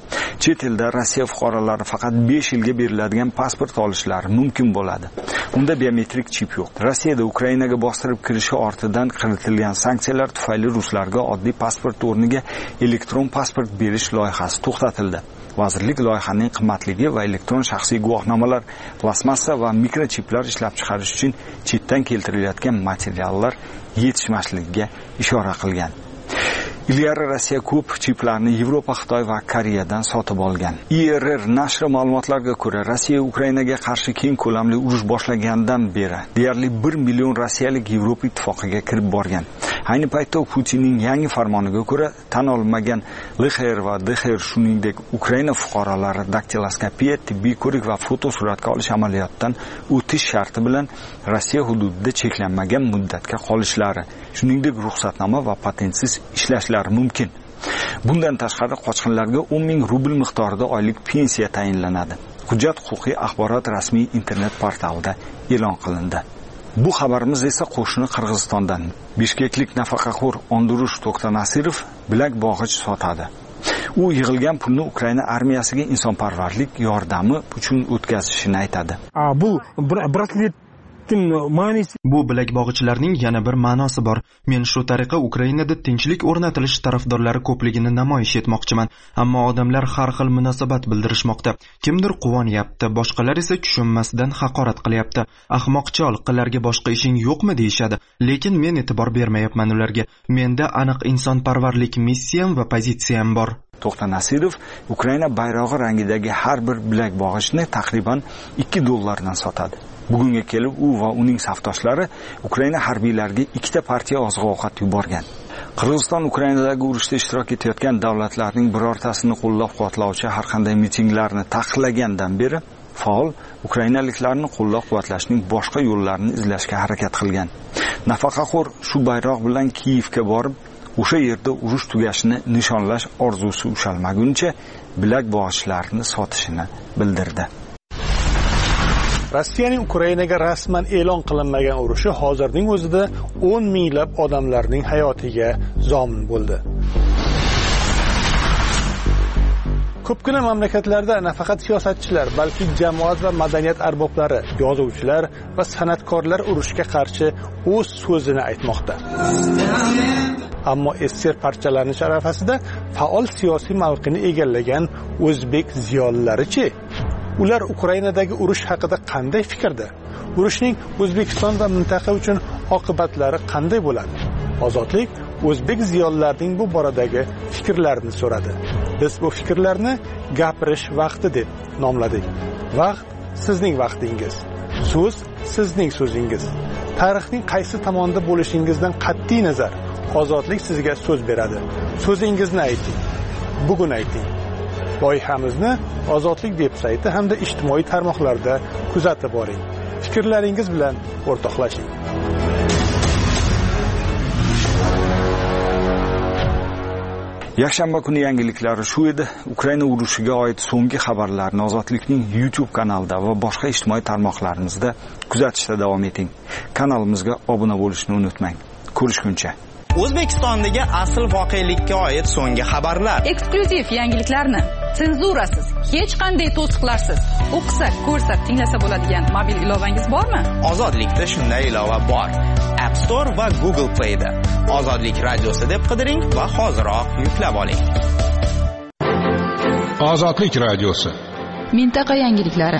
chet elda Rossiya fuqarolari faqat besh yilga beriladigan pasport olishlari mumkin bo'ladi. Unda biometrik chip yo'q. Rossiyada Ukrainaga bostirib kirishi ortidan kiritilgan sanksiyalar tufayli ruslarga oddiy pasport o'rniga elektron pasport berish loyihasi to'xtatildi. Vazirlik loyihaning qimmatligi va elektron shaxsiy guvohnomalar, plastmassa va mikrochiplar ishlab chiqarish uchun chetdan keltirilayotgan materiallar yetishmasligiga ishora qilgan. Ilgari Rossiya ko'p chiplarni Yevropa, Xitoy va Koreyadan sotib olgan. I R R nashri ma'lumotlariga ko'ra, Rossiya Ukrainaga qarshi keng ko'lamli urush boshlagandan beri deyarli bir million rossiyalik Yevropa ittifoqiga kirib borgan. Ayni paytda Putinning yangi farmoniga ko'ra, tan olmagan L X R va D X R shuningdek Ukraina fuqarolari daktiloskopiya, tibbiy ko'rik va foto suratga olish amaliyotidan o'tish sharti bilan Rossiya hududida cheklanmagan muddatga qolishlari, shuningdek ruxsatnoma va patentsiz ishlashlari mumkin. Bundan tashqari qochqinlarga o'n ming rubl miqdorida oylik pensiya tayinlanadi. Hujjat huquqiy axborot rasmiy internet portalida e'lon qilindi. Bu xabarimiz esa qo'shni Qirg'izistondan. Bishkeklik nafaqaxo'r Ondurush To'xtanasirov bilak bog'ich sotadi. U yig'ilgan pulni Ukraina armiyasiga insonparvarlik yordami uchun o'tkazishini aytadi. A bu braslet Bu bilak bog'ichlarning yana bir ma'nosi bor. Men shu tariqa Ukrainada tinchlik o'rnatilish tarafdorlari ko'pligini namoyish etmoqchiman, ammo odamlar har xil munosabat bildirishmoqda. Kimdir quvonyapti, boshqalar esa tushunmasdan haqorat qilyapti. Ahmoqchol, qilarga boshqa ishing yo'qmi deyishadi, lekin men e'tibor bermayapman ularga. Menda aniq insonparvarlik missiyam va pozitsiyam bor. To'xtanasirov Ukraina bayrog'i rangidagi har bir bilak bog'ichni taxriban ikki dollardan sotadi. Bugunga kelib u va uning safdoshlari Ukraina harbiylariga ikkita partiya oziq-ovqat yuborgan. Qirg'iziston Ukrainadagi urushda ishtirok etayotgan davlatlarning birortasini qo'llab-quvvatlovchi har qanday mitinglarni taqiqlagandan beri faol ukrainaliklarni qo'llab-quvvatlashning boshqa yo'llarini izlashga harakat qilgan. Nafaqaxo'r shu bayroq bilan Kiyevga borib, o'sha yerda urush tugashini nishonlash orzusi ushalmaguncha bilak bog'ichlarini sotishini bildirdi. Rossiyaning Ukrainaga rasman e'lon qilinmagan urushi hozirning o'zida o'n minglab odamlarning hayotiga zomin bo'ldi. Ko'pgina mamlakatlarda nafaqat siyosatchilar, balki jamoat va madaniyat arboblari, yozuvchilar va san'atkorlar urushga qarshi o'z so'zini aytmoqda. Ammo S S R parchalanish arafasida faol siyosiy mavqeni egallagan o'zbek ziyolilari-chi? Ular Ukrainadagi urush haqida qanday fikrda? Urushning O'zbekiston va mintaqa uchun oqibatlari qanday bo'ladi? Ozodlik o'zbek ziyolilarining bu boradagi fikrlarini so'radi. Biz bu fikrlarni gapirish vaqti deb nomladik. Vaqt sizning vaqtingiz. So'z sizning so'zingiz. Tarixning qaysi tomonda bo'lishingizdan qat'iy nazar, ozodlik sizga so'z beradi. So'zingizni ayting. Bugun ayting. Loyihamizni Ozodlik veb-sayti hamda ijtimoiy tarmoqlarda kuzatib boring. Fikrlaringiz bilan o'rtoqlashing. Yakshanba kuni yangiliklari shu edi. Ukraina urushiga oid so'nggi xabarlarni Ozodlikning YouTube kanalida va boshqa ijtimoiy tarmoqlarimizda kuzatishda davom eting. Kanalimizga obuna bo'lishni unutmang. Ko'rishguncha. O'zbekistondagi asl voqelikka oid so'nggi xabarlar. Eksklyuziv yangiliklarni senzurasiz, hech qanday to'siqlarsiz o'qisa, ko'rsa, tinglasa bo'ladigan mobil ilovangiz bormi? Ozodlikda shunday ilova bor. App Store va Google Play da. Ozodlik radiosi deb qidiring va hoziroq yuklab oling. Ozodlik radiosi. Mintaqa yangiliklari.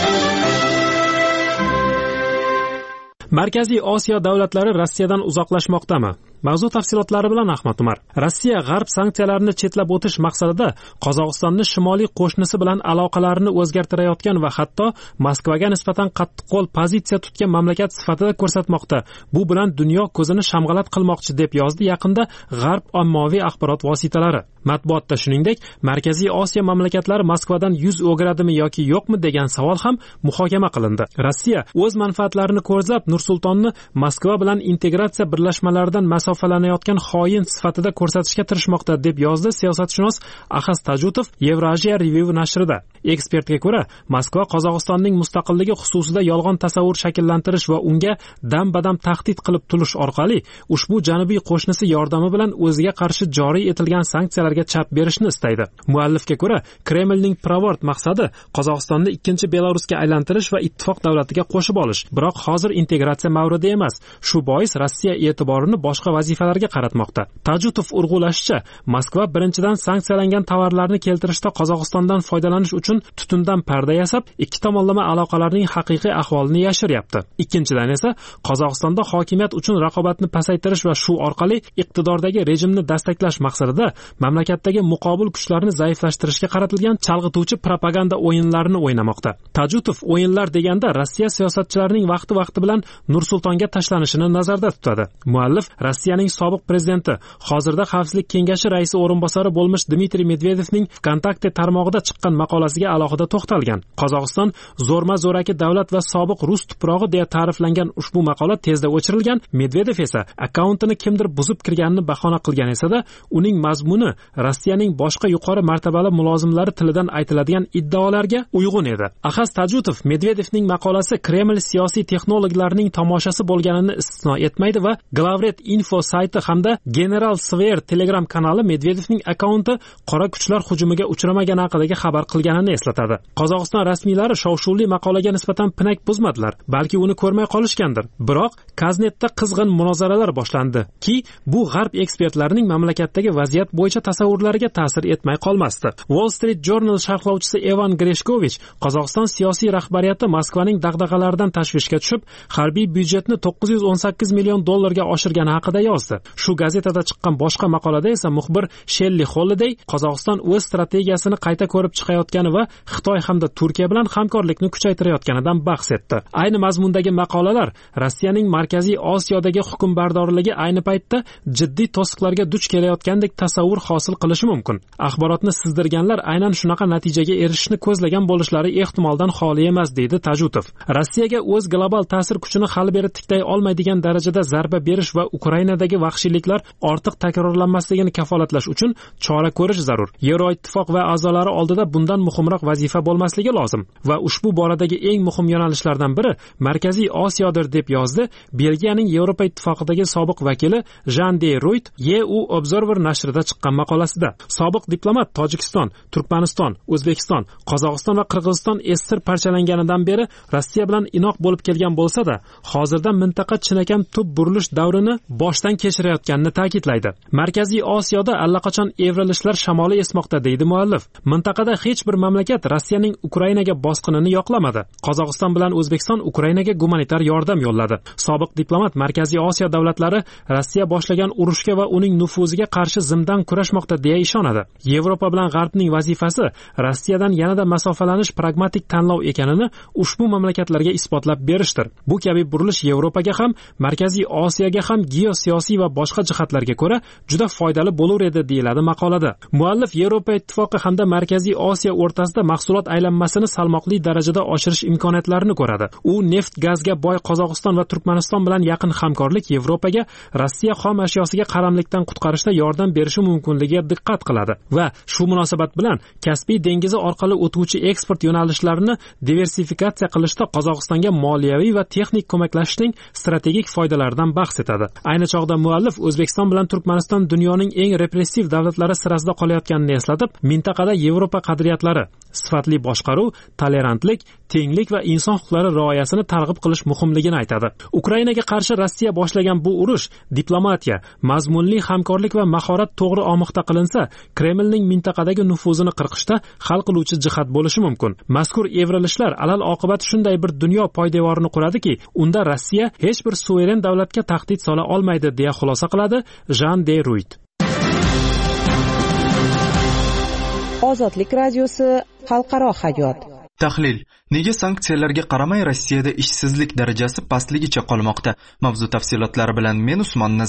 Markaziy Osiyo davlatlari Rossiyadan uzoqlashmoqdami? Mavzu tafsilotlari bilan Ahmad Umar. Rossiya g'arb sanksiyalarini chetlab o'tish maqsadida Qozog'istonni shimoliy qo'shnisi bilan aloqalarini o'zgartirayotgan va hatto Moskvaga nisbatan qattiqqo'l pozitsiya tutgan mamlakat sifatida ko'rsatmoqda. Bu bilan dunyo ko'zini shamg'alat qilmoqchi deb yozdi yaqinda g'arb ommaviy axborot vositalari. Matbuotda shuningdek, Markaziy Osiyo mamlakatlari Moskvadan yuz o'giradimi yoki yo'qmi degan savol ham muhokama qilindi. Rossiya o'z manfaatlarini ko'zlab Nur-Sultonni Moskva bilan integratsiya birlashmalaridan masofalanayotgan xoin sifatida ko'rsatishga tirishmoqda deb yozdi siyosatshunos Ahaz Tajutov Eurasia Review nashrida. Ekspertga ko'ra, Moskva Qozog'istonning mustaqilligi xususida yolg'on tasavvur shakllantirish va unga dam-badam tahdid qilib turish orqali ushbu janubiy qo'shnisi yordami bilan o'ziga qarshi joriy etilgan sanksiyalarga chap berishni istaydi. Muallifga ko'ra, Kremlning pirovard maqsadi Qozog'istonni ikkinchi Belarusga aylantirish va ittifoq davlatiga qo'shib olish. Biroq hozir integratsiya mavridi emas. Shu bois Rossiya e'tiborini boshqa vazifalarga qaratmoqda. Tajutov urg'ulashicha, Moskva birinchidan sanksiyalangan tovarlarni keltirishda Qozog'istondan foydalanish uchun tutundan parda yasab, ikki tomonlama aloqalarning haqiqiy ahvolini yashiryapti. Ikkinchidan esa Qozog'istonda hokimiyat uchun raqobatni pasaytirish va shu orqali iqtidordagi rejimni dastaklash maqsadida mamlakatdagi muqobil kuchlarni zaiflashtirishga qaratilgan chalg'ituvchi propaganda o'yinlarini o'ynamoqda. Tajutov o'yinlar deganda Rossiya siyosatchilarining vaqti-vaqti bilan Nur-Sultonga tashlanishini nazarda tutadi. Muallif Rossiyaning sobiq prezidenti, hozirda Xavfsizlik kengashi raisi o'rinbosari bo'lmish Dmitriy Medvedevning Vkontakte tarmog'ida chiqqan maqolasiga alohida to'xtalgan. Qozog'iston zo'rma-zo'raki davlat va sobiq rus tuprog'i deya ta'riflangan ushbu maqola tezda o'chirilgan. Medvedev esa akkauntini kimdir buzib kirganini bahona qilgan esa-da, uning mazmuni Rossiyaning boshqa yuqori martabali mulozimlari tilidan aytiladigan iddaolarga uyg'un edi. Axas Tajutov Medvedevning maqolasi Kreml siyosiy texnologlarining tomoshasi bo'lganini istisno etmaydi va Glavret Info sayti hamda General Sver Telegram kanali Medvedevning akkaunti qora kuchlar hujumiga uchramagan haqidagi xabar qilganini eslatadi. Qozog'iston rasmiylari shov-shuvli maqolaga nisbatan pinak buzmadilar, balki uni ko'rmay qolishgandir. Biroq Kaznetda qizg'in munozaralar boshlandi ki, bu g'arb ekspertlarining mamlakatdagi vaziyat bo'yicha tasavvurlariga ta'sir etmay qolmasdi. Wall Street Journal sharhlovchisi Evan Greshkovich Qozog'iston siyosiy rahbariyati Moskvaning dag'dag'alaridan tashvishga tushib, harbiy byudjetni to'qqiz yuz o'n sakkiz million dollarga oshirgani haqida yozdi. Shu gazetada chiqqan boshqa maqolada esa muxbir Shelly Holiday Qozog'iston o'z strategiyasini qayta ko'rib chiqayotgani va Xitoy hamda Turkiya bilan hamkorlikni kuchaytirayotganidan bahs etdi. Ayni mazmundagi maqolalar Rossiyaning Markaziy Osiyodagi hukmbarorligi ayni paytda jiddiy to'siqlarga duch kelayotgandek tasavvur hosil qilishi mumkin. Axborotni sizdirganlar aynan shunaqa natijaga erishishni ko'zlagan bo'lishlari ehtimoldan xoli emas, deydi Tajutov. Rossiyaga o'z global ta'sir kuchini hali beri tiklay olmaydigan darajada zarba berish va Ukrainadagi vahshiyliklar ortiq takrorlanmasligini kafolatlash uchun chora ko'rish zarur. Yevroittifoq va a'zolari oldida bundan muhimroq vazifa bo'lmasligi lozim va ushbu boradagi eng muhim yo'nalishlardan biri Markaziy Osiyodir, deb yozdi Belgiyaning Yevropa ittifoqidagi sobiq vakili Jean de Ruyt E U Observer nashrida chiqqan maqolasida. Sobiq diplomat Tojikiston, Turkmaniston, O'zbekiston, Qozog'iston va Qirg'iziston estir parchalanganidan beri Rossiya bilan inoq bo'lib kelgan bo'lsa-da, hozirda mintaqa chinakam tub burilish davrini boshdan kechirayotganini ta'kidlaydi. Markaziy Osiyoda allaqachon evrilishlar shamoli esmoqda, deydi muallif. Mintaqada hech bir mamlakat Rossiyaning Ukrainaga bosqinini yoqlamadi. Qozog'iston bilan O'zbekiston Ukrainaga gumanitar yordam yo'lladi. Sobiq diplomat Markaziy Osiyo davlatlari Rossiya boshlagan urushga va uning nufuziga qarshi zimdan kurashmoqda deya ishonadi. Yevropa bilan G'arbning vazifasi Rossiyadan yanada masofalanish pragmatik tanlov ekanini ushbu mamlakatlarga isbotlab berishdir. Bu kabi burilish Yevropaga ham, Markaziy Osiyoga ham geosiyosiy va boshqa jihatlarga ko'ra juda foydali bo'lar edi, deyiladi maqolada. Muallif Yevropa ittifoqi hamda Markaziy Osiyo o'rtasida mahsulot aylanmasini salmoqli darajada oshirish imkoniyatlarini ko'radi. U neft gazga boy Qozog'iston va Turkmaniston bilan yaqin hamkorlik Yevropaga Rossiya xom ashyosiga qaramlikdan qutqarishda yordam berishi mumkinligiga diqqat qiladi va shu munosabat bilan Kaspiy dengizi orqali o'tuvchi eksport yo'nalishlarini diversifikatsiya qilishda Qozog'istonga moliyaviy va texnik ko'maklashishning strategik foydalaridan bahs etadi. Ayni chog'da muallif O'zbekiston bilan Turkmaniston dunyoning eng repressiv davlatlari sirasida qolayotganini eslatib, mintaqada Yevropa qadriyatlari, sifatli boshqaruv, tolerantlik, tenglik va inson huquqlari rioyasini targ'ib qilish muhimligini aytadi. Ukrainaga qarshi Rossiya boshlagan bu urush diplomatiya, mazmunli hamkorlik va mahorat to'g'ri omixta qilinsa, Kremlning mintaqadagi nufuzini qirqishda hal qiluvchi jihat bo'lishi mumkin. Mazkur evrilishlar alal oqibat shunday bir dunyo poydevorini quradiki, unda Rossiya hech bir suveren davlatga tahdid sola olmaydi, deya xulosa qiladi Jean de Ruyt. Ozodlik radiosi xalqaro hayot. Tahlil: nega sanksiyalarga qaramay Rossiyada ishsizlik darajasi pastligicha qolmoqda? Mavzu tafsilotlari bilan men Usmon Nazar.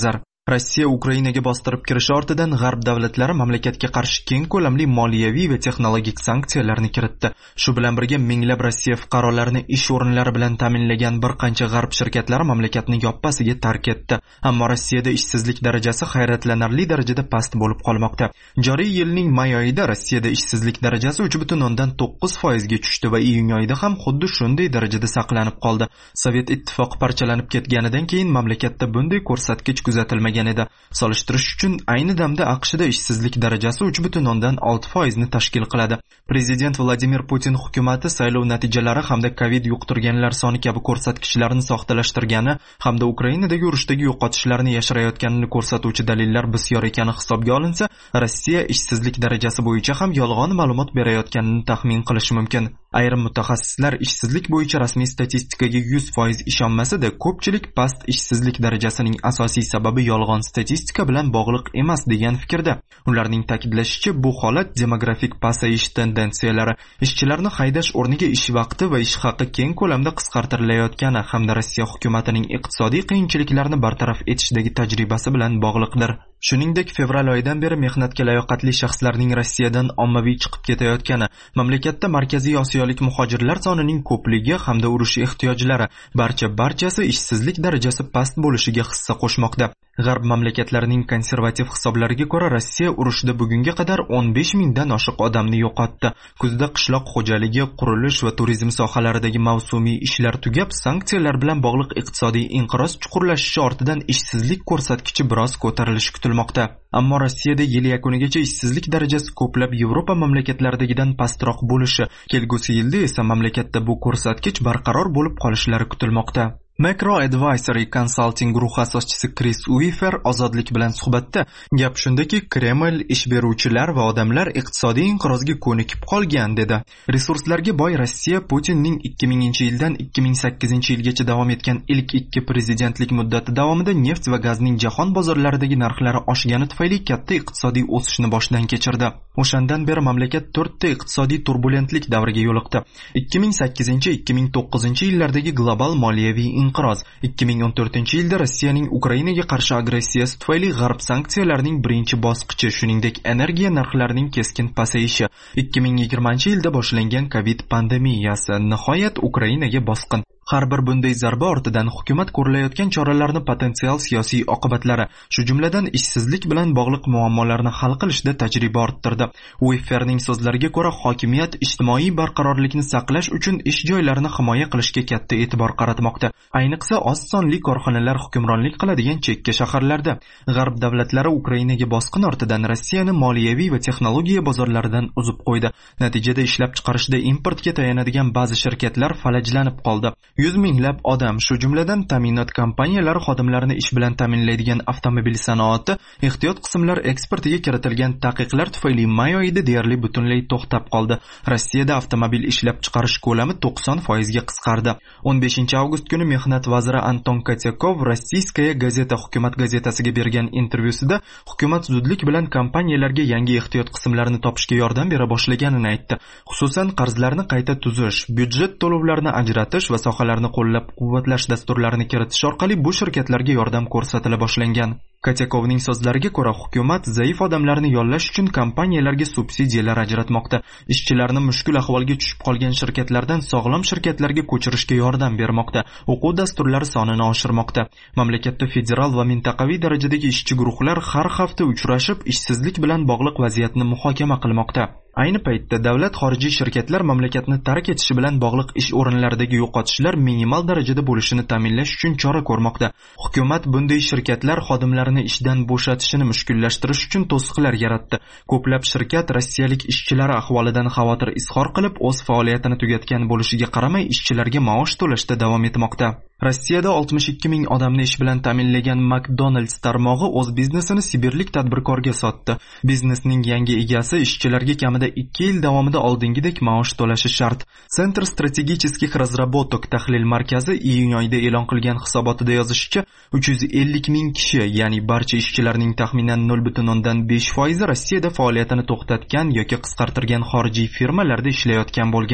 Rossiya Ukrainaga bostirib kirishi ortidan G'arb davlatlari mamlakatga qarshi keng ko'lamli moliyaviy va texnologik sanksiyalarni kiritdi. Shu bilan birga minglab Rossiya fuqarolarini ish o'rinlari bilan ta'minlagan bir qancha G'arb shirkatlari mamlakatni yoppasiga tark etdi. Ammo Rossiyada ishsizlik darajasi hayratlanarli darajada past bo'lib qolmoqda. Joriy yilning may oyida Rossiyada ishsizlik darajasi uch butun o'ndan to'qqiz foizga tushdi va iyun oyida ham xuddi shunday darajada saqlanib qoldi. Sovet ittifoqi parchalanib ketganidan keyin mamlakatda bunday ko'rsatkich kuzatilmagan edi. Solishtirish uchun ayni damda AQShda ishsizlik darajasi uch butun o'ndan olti foizni tashkil qiladi. Prezident Vladimir Putin hukumatı saylov natijalari hamda Covid yuqtirganlar soni kabi ko'rsatkichlarni soxtalashtirgani hamda Ukrainadagi urushdagi yo'qotishlarni yashirayotganini ko'rsatuvchi dalillar bisyor ekani hisobga olinsa, Rossiya ishsizlik darajasi bo'yicha ham yolg'on ma'lumot berayotganini taxmin qilish mumkin. Ayrim mutaxassislar ishsizlik bo'yicha rasmiy statistikaga yuz foiz ishonmasa-da, ko'pchilik past ishsizlik darajasining asosiy sababi yolg'on statistika bilan bog'liq emas degan fikrda. Ularning ta'kidlashicha, bu holat demografik pasayish tendensiyalari, ishchilarni haydash o'rniga ish vaqti va ish haqi keng ko'lamda qisqartirilayotgani hamda Rossiya hukumatining iqtisodiy qiyinchiliklarni bartaraf etishdagi tajribasi bilan bog'liqdir. Shuningdek, fevral oyidan beri mehnatga layoqatli shaxslarning Rossiyadan ommaviy chiqib ketayotgani, mamlakatda Markaziy Osiyolik muhojirlar sonining ko'pligi hamda urush ehtiyojlari barcha barchasi ishsizlik darajasi past bo'lishiga hissa qo'shmoqda. G'arb mamlakatlarining konservativ hisoblariga ko'ra, Rossiya urushda bugunga qadar o'n besh mingdan oshiq odamni yo'qotdi. Kuzda qishloq xo'jaligi, qurilish va turizm sohalaridagi mavsumiy ishlar tugab, sanksiyalar bilan bog'liq iqtisodiy inqiroz chuqurlashishi ortidan ishsizlik ko'rsatkichi biroz ko'tarilishi kutilmoqda. Ammo Rossiyada yil yakunigacha ishsizlik darajasi ko'plab Yevropa mamlakatlaridagidan pastroq bo'lishi, kelgusi yilda esa mamlakatda bu ko'rsatkich barqaror bo'lib qolishlari kutilmoqda. Macro Advisory Consulting guruhi asoschisi Chris Uifer ozodlik bilan suhbatda gap shundaki, Kreml ish beruvchilar va odamlar iqtisodiy inqirozga ko'nikib qolgan dedi. Resurslarga boy Rossiya Putinning ikki minginchi yildan ikki ming sakkizinchi yilgacha davom etgan ilk ikki prezidentlik muddati davomida neft va gazning jahon bozorlaridagi narxlari oshgani tufayli katta iqtisodiy o'sishni boshdan kechirdi. O'shandan beri mamlakat to'rtta iqtisodiy turbulentlik davriga yo'liqdi. ikki ming sakkizinchi ikki ming to'qqizinchi yillardagi global moliyaviy inqiroz, ikki ming o'n to'rtinchi yilda Rossiyaning Ukrainaga qarshi agressiyasi tufayli G'arb sanksiyalarining birinchi bosqichi, shuningdek energiya narxlarining keskin pasayishi, ikki ming yigirmanchi yilda boshlangan Covid pandemiyasi, nihoyat Ukrainaga bosqin. Har bir bunday zarba ortidan hukumat ko'rilayotgan choralarni potensial siyosiy oqibatlari, shu jumladan ishsizlik bilan bog'liq muammolarni hal qilishda tajriba orttirdi. Uiferning so'zlariga ko'ra, hokimiyat ijtimoiy barqarorlikni saqlash uchun ish joylarini himoya qilishga katta e'tibor qaratmoqda. Ayniqsa oz sonli korxonalar hukmronlik qiladigan chekka shaharlarda. G'arb davlatlari Ukrainaga bosqin ortidan Rossiyani moliyaviy va texnologiya bozorlaridan uzib qo'ydi. Natijada ishlab chiqarishda importga tayanadigan ba'zi shirkatlar falajlanib qoldi. Yuz minglab odam, shu jumladan ta'minot kompaniyalari xodimlarini ish bilan ta'minlaydigan avtomobil sanoati, ehtiyot qismlar eksportiga kiritilgan taqiqlar tufayli may oyida deyarli butunlay to'xtab qoldi. Rossiyada avtomobil ishlab chiqarish ko'lami to'qson foizga qisqardi. o'n beshinchi avgust kuni mehnat vaziri Anton Kotyakov Rossiyskaya gazeta hukumat gazetasiga bergan intervyusida hukumat zudlik bilan kompaniyalarga yangi ehtiyot qismlarini topishga yordam bera boshlaganini aytdi. Xususan, qarzlarni qayta tuzish, byudjet to'lovlarini ajratish va sohalarni qo'llab-quvvatlash dasturlarini kiritish orqali bu shirkatlarga yordam ko'rsatila boshlangan. Katyakovning so'zlariga ko'ra, hukumat zaif odamlarni yollash uchun kompaniyalarga subsidiyalar ajratmoqda. Ishchilarni mushkul ahvolga tushib qolgan shirkatlardan sog'lom shirkatlarga ko'chirishga yordam bermoqda. O'quv dasturlari sonini oshirmoqda. Mamlakatda federal va mintaqaviy darajadagi ishchi guruhlar har hafta uchrashib, ishsizlik bilan bog'liq vaziyatni muhokama qilmoqda. Ayni paytda davlat xorijiy shirkatlar mamlakatni tark etishi bilan bog'liq ish o'rinlaridagi yo'qotishlar minimal darajada bo'lishini ta'minlash uchun chora ko'rmoqda. Hukumat bunday shirkatlar xodimlarini ishdan bo'shatishini mushkullashtirish uchun to'siqlar yaratdi. Ko'plab shirkat rossiyalik ishchilari ahvolidan xavotir izhor qilib, o'z faoliyatini tugatgan bo'lishiga qaramay, ishchilarga maosh to'lashda davom etmoqda. Rossiyada oltmish ikki ming odamni ish bilan ta'minlagan McDonald's tarmog'i o'z biznesini sibirlik tadbirkorga sotdi. Biznesning yangi egasi ishchilarga kamida ikki yil davomida oldingidek maosh to'lashi shart. Center strategicheskих разработок tahlil markazi iyun oyida e'lon qilgan hisobotida yozishicha, uch yuz ellik ming kishi, ya'ni barcha ishchilarning taxminan nol butun o'ndan besh foizi Rossiyada faoliyatini to'xtatgan yoki qisqartirgan xorijiy firmalarda ishlayotgan bo'lgan.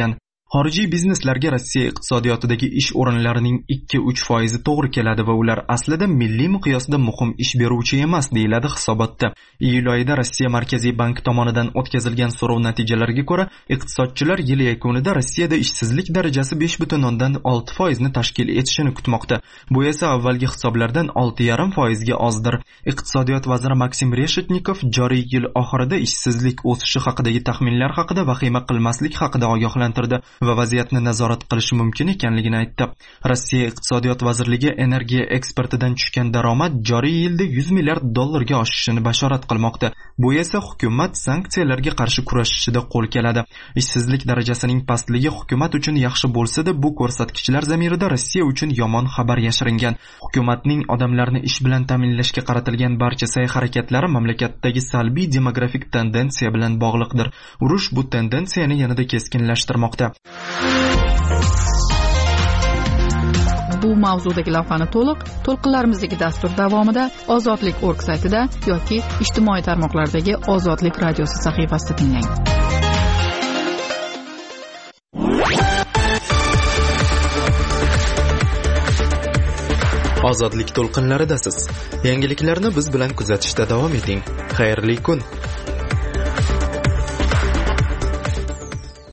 Xorijiy bizneslarga Rossiya iqtisodiyotidagi ish o'rinlarining ikki uch foizi to'g'ri keladi va ular aslida milliy miqyosda muhim ish beruvchi emas, deyiladi hisobotda. Iyul oyida Rossiya Markaziy banki tomonidan o'tkazilgan so'rov natijalariga ko'ra, iqtisodchilar yil yakunida Rossiyada ishsizlik darajasi besh butun o'ndan olti foizni tashkil etishini kutmoqda. Bu esa avvalgi hisoblardan olti yarim foizga ozdir. Iqtisodiyot vaziri Maksim Reshetnikov joriy yil oxirida ishsizlik o'sishi haqidagi taxminlar haqida vahima qilmaslik haqida ogohlantirdi va vaziyatni nazorat qilishi mumkin ekanligini aytdi. Rossiya iqtisodiyot vazirligi energiya eksportidan tushgan daromad joriy yilda yuz milliard dollarga oshishini bashorat qilmoqda. Bu esa hukumat sanksiyalarga qarshi kurashishida qo'l keladi. Ishsizlik darajasining pastligi hukumat uchun yaxshi bo'lsa-da, bu ko'rsatkichlar zamirida Rossiya uchun yomon xabar yashiringan. Hukumatning odamlarni ish bilan ta'minlashga qaratilgan barcha sa'y-harakatlari mamlakatdagi salbiy demografik tendensiya bilan bog'liqdir. Urush bu tendensiyani yanada keskinlashtirmoqda. Bu mavzudagi lavhani to'liq to'lqinlarimizdagi dastur davomida Ozodlik nokta org saytida yoki ijtimoiy tarmoqlardagi Ozodlik radiosi sahifasida tinglang. Ozodlik to'lqinlaridasiz. Yangiliklarni biz bilan kuzatishda davom eting. Xayrli kun.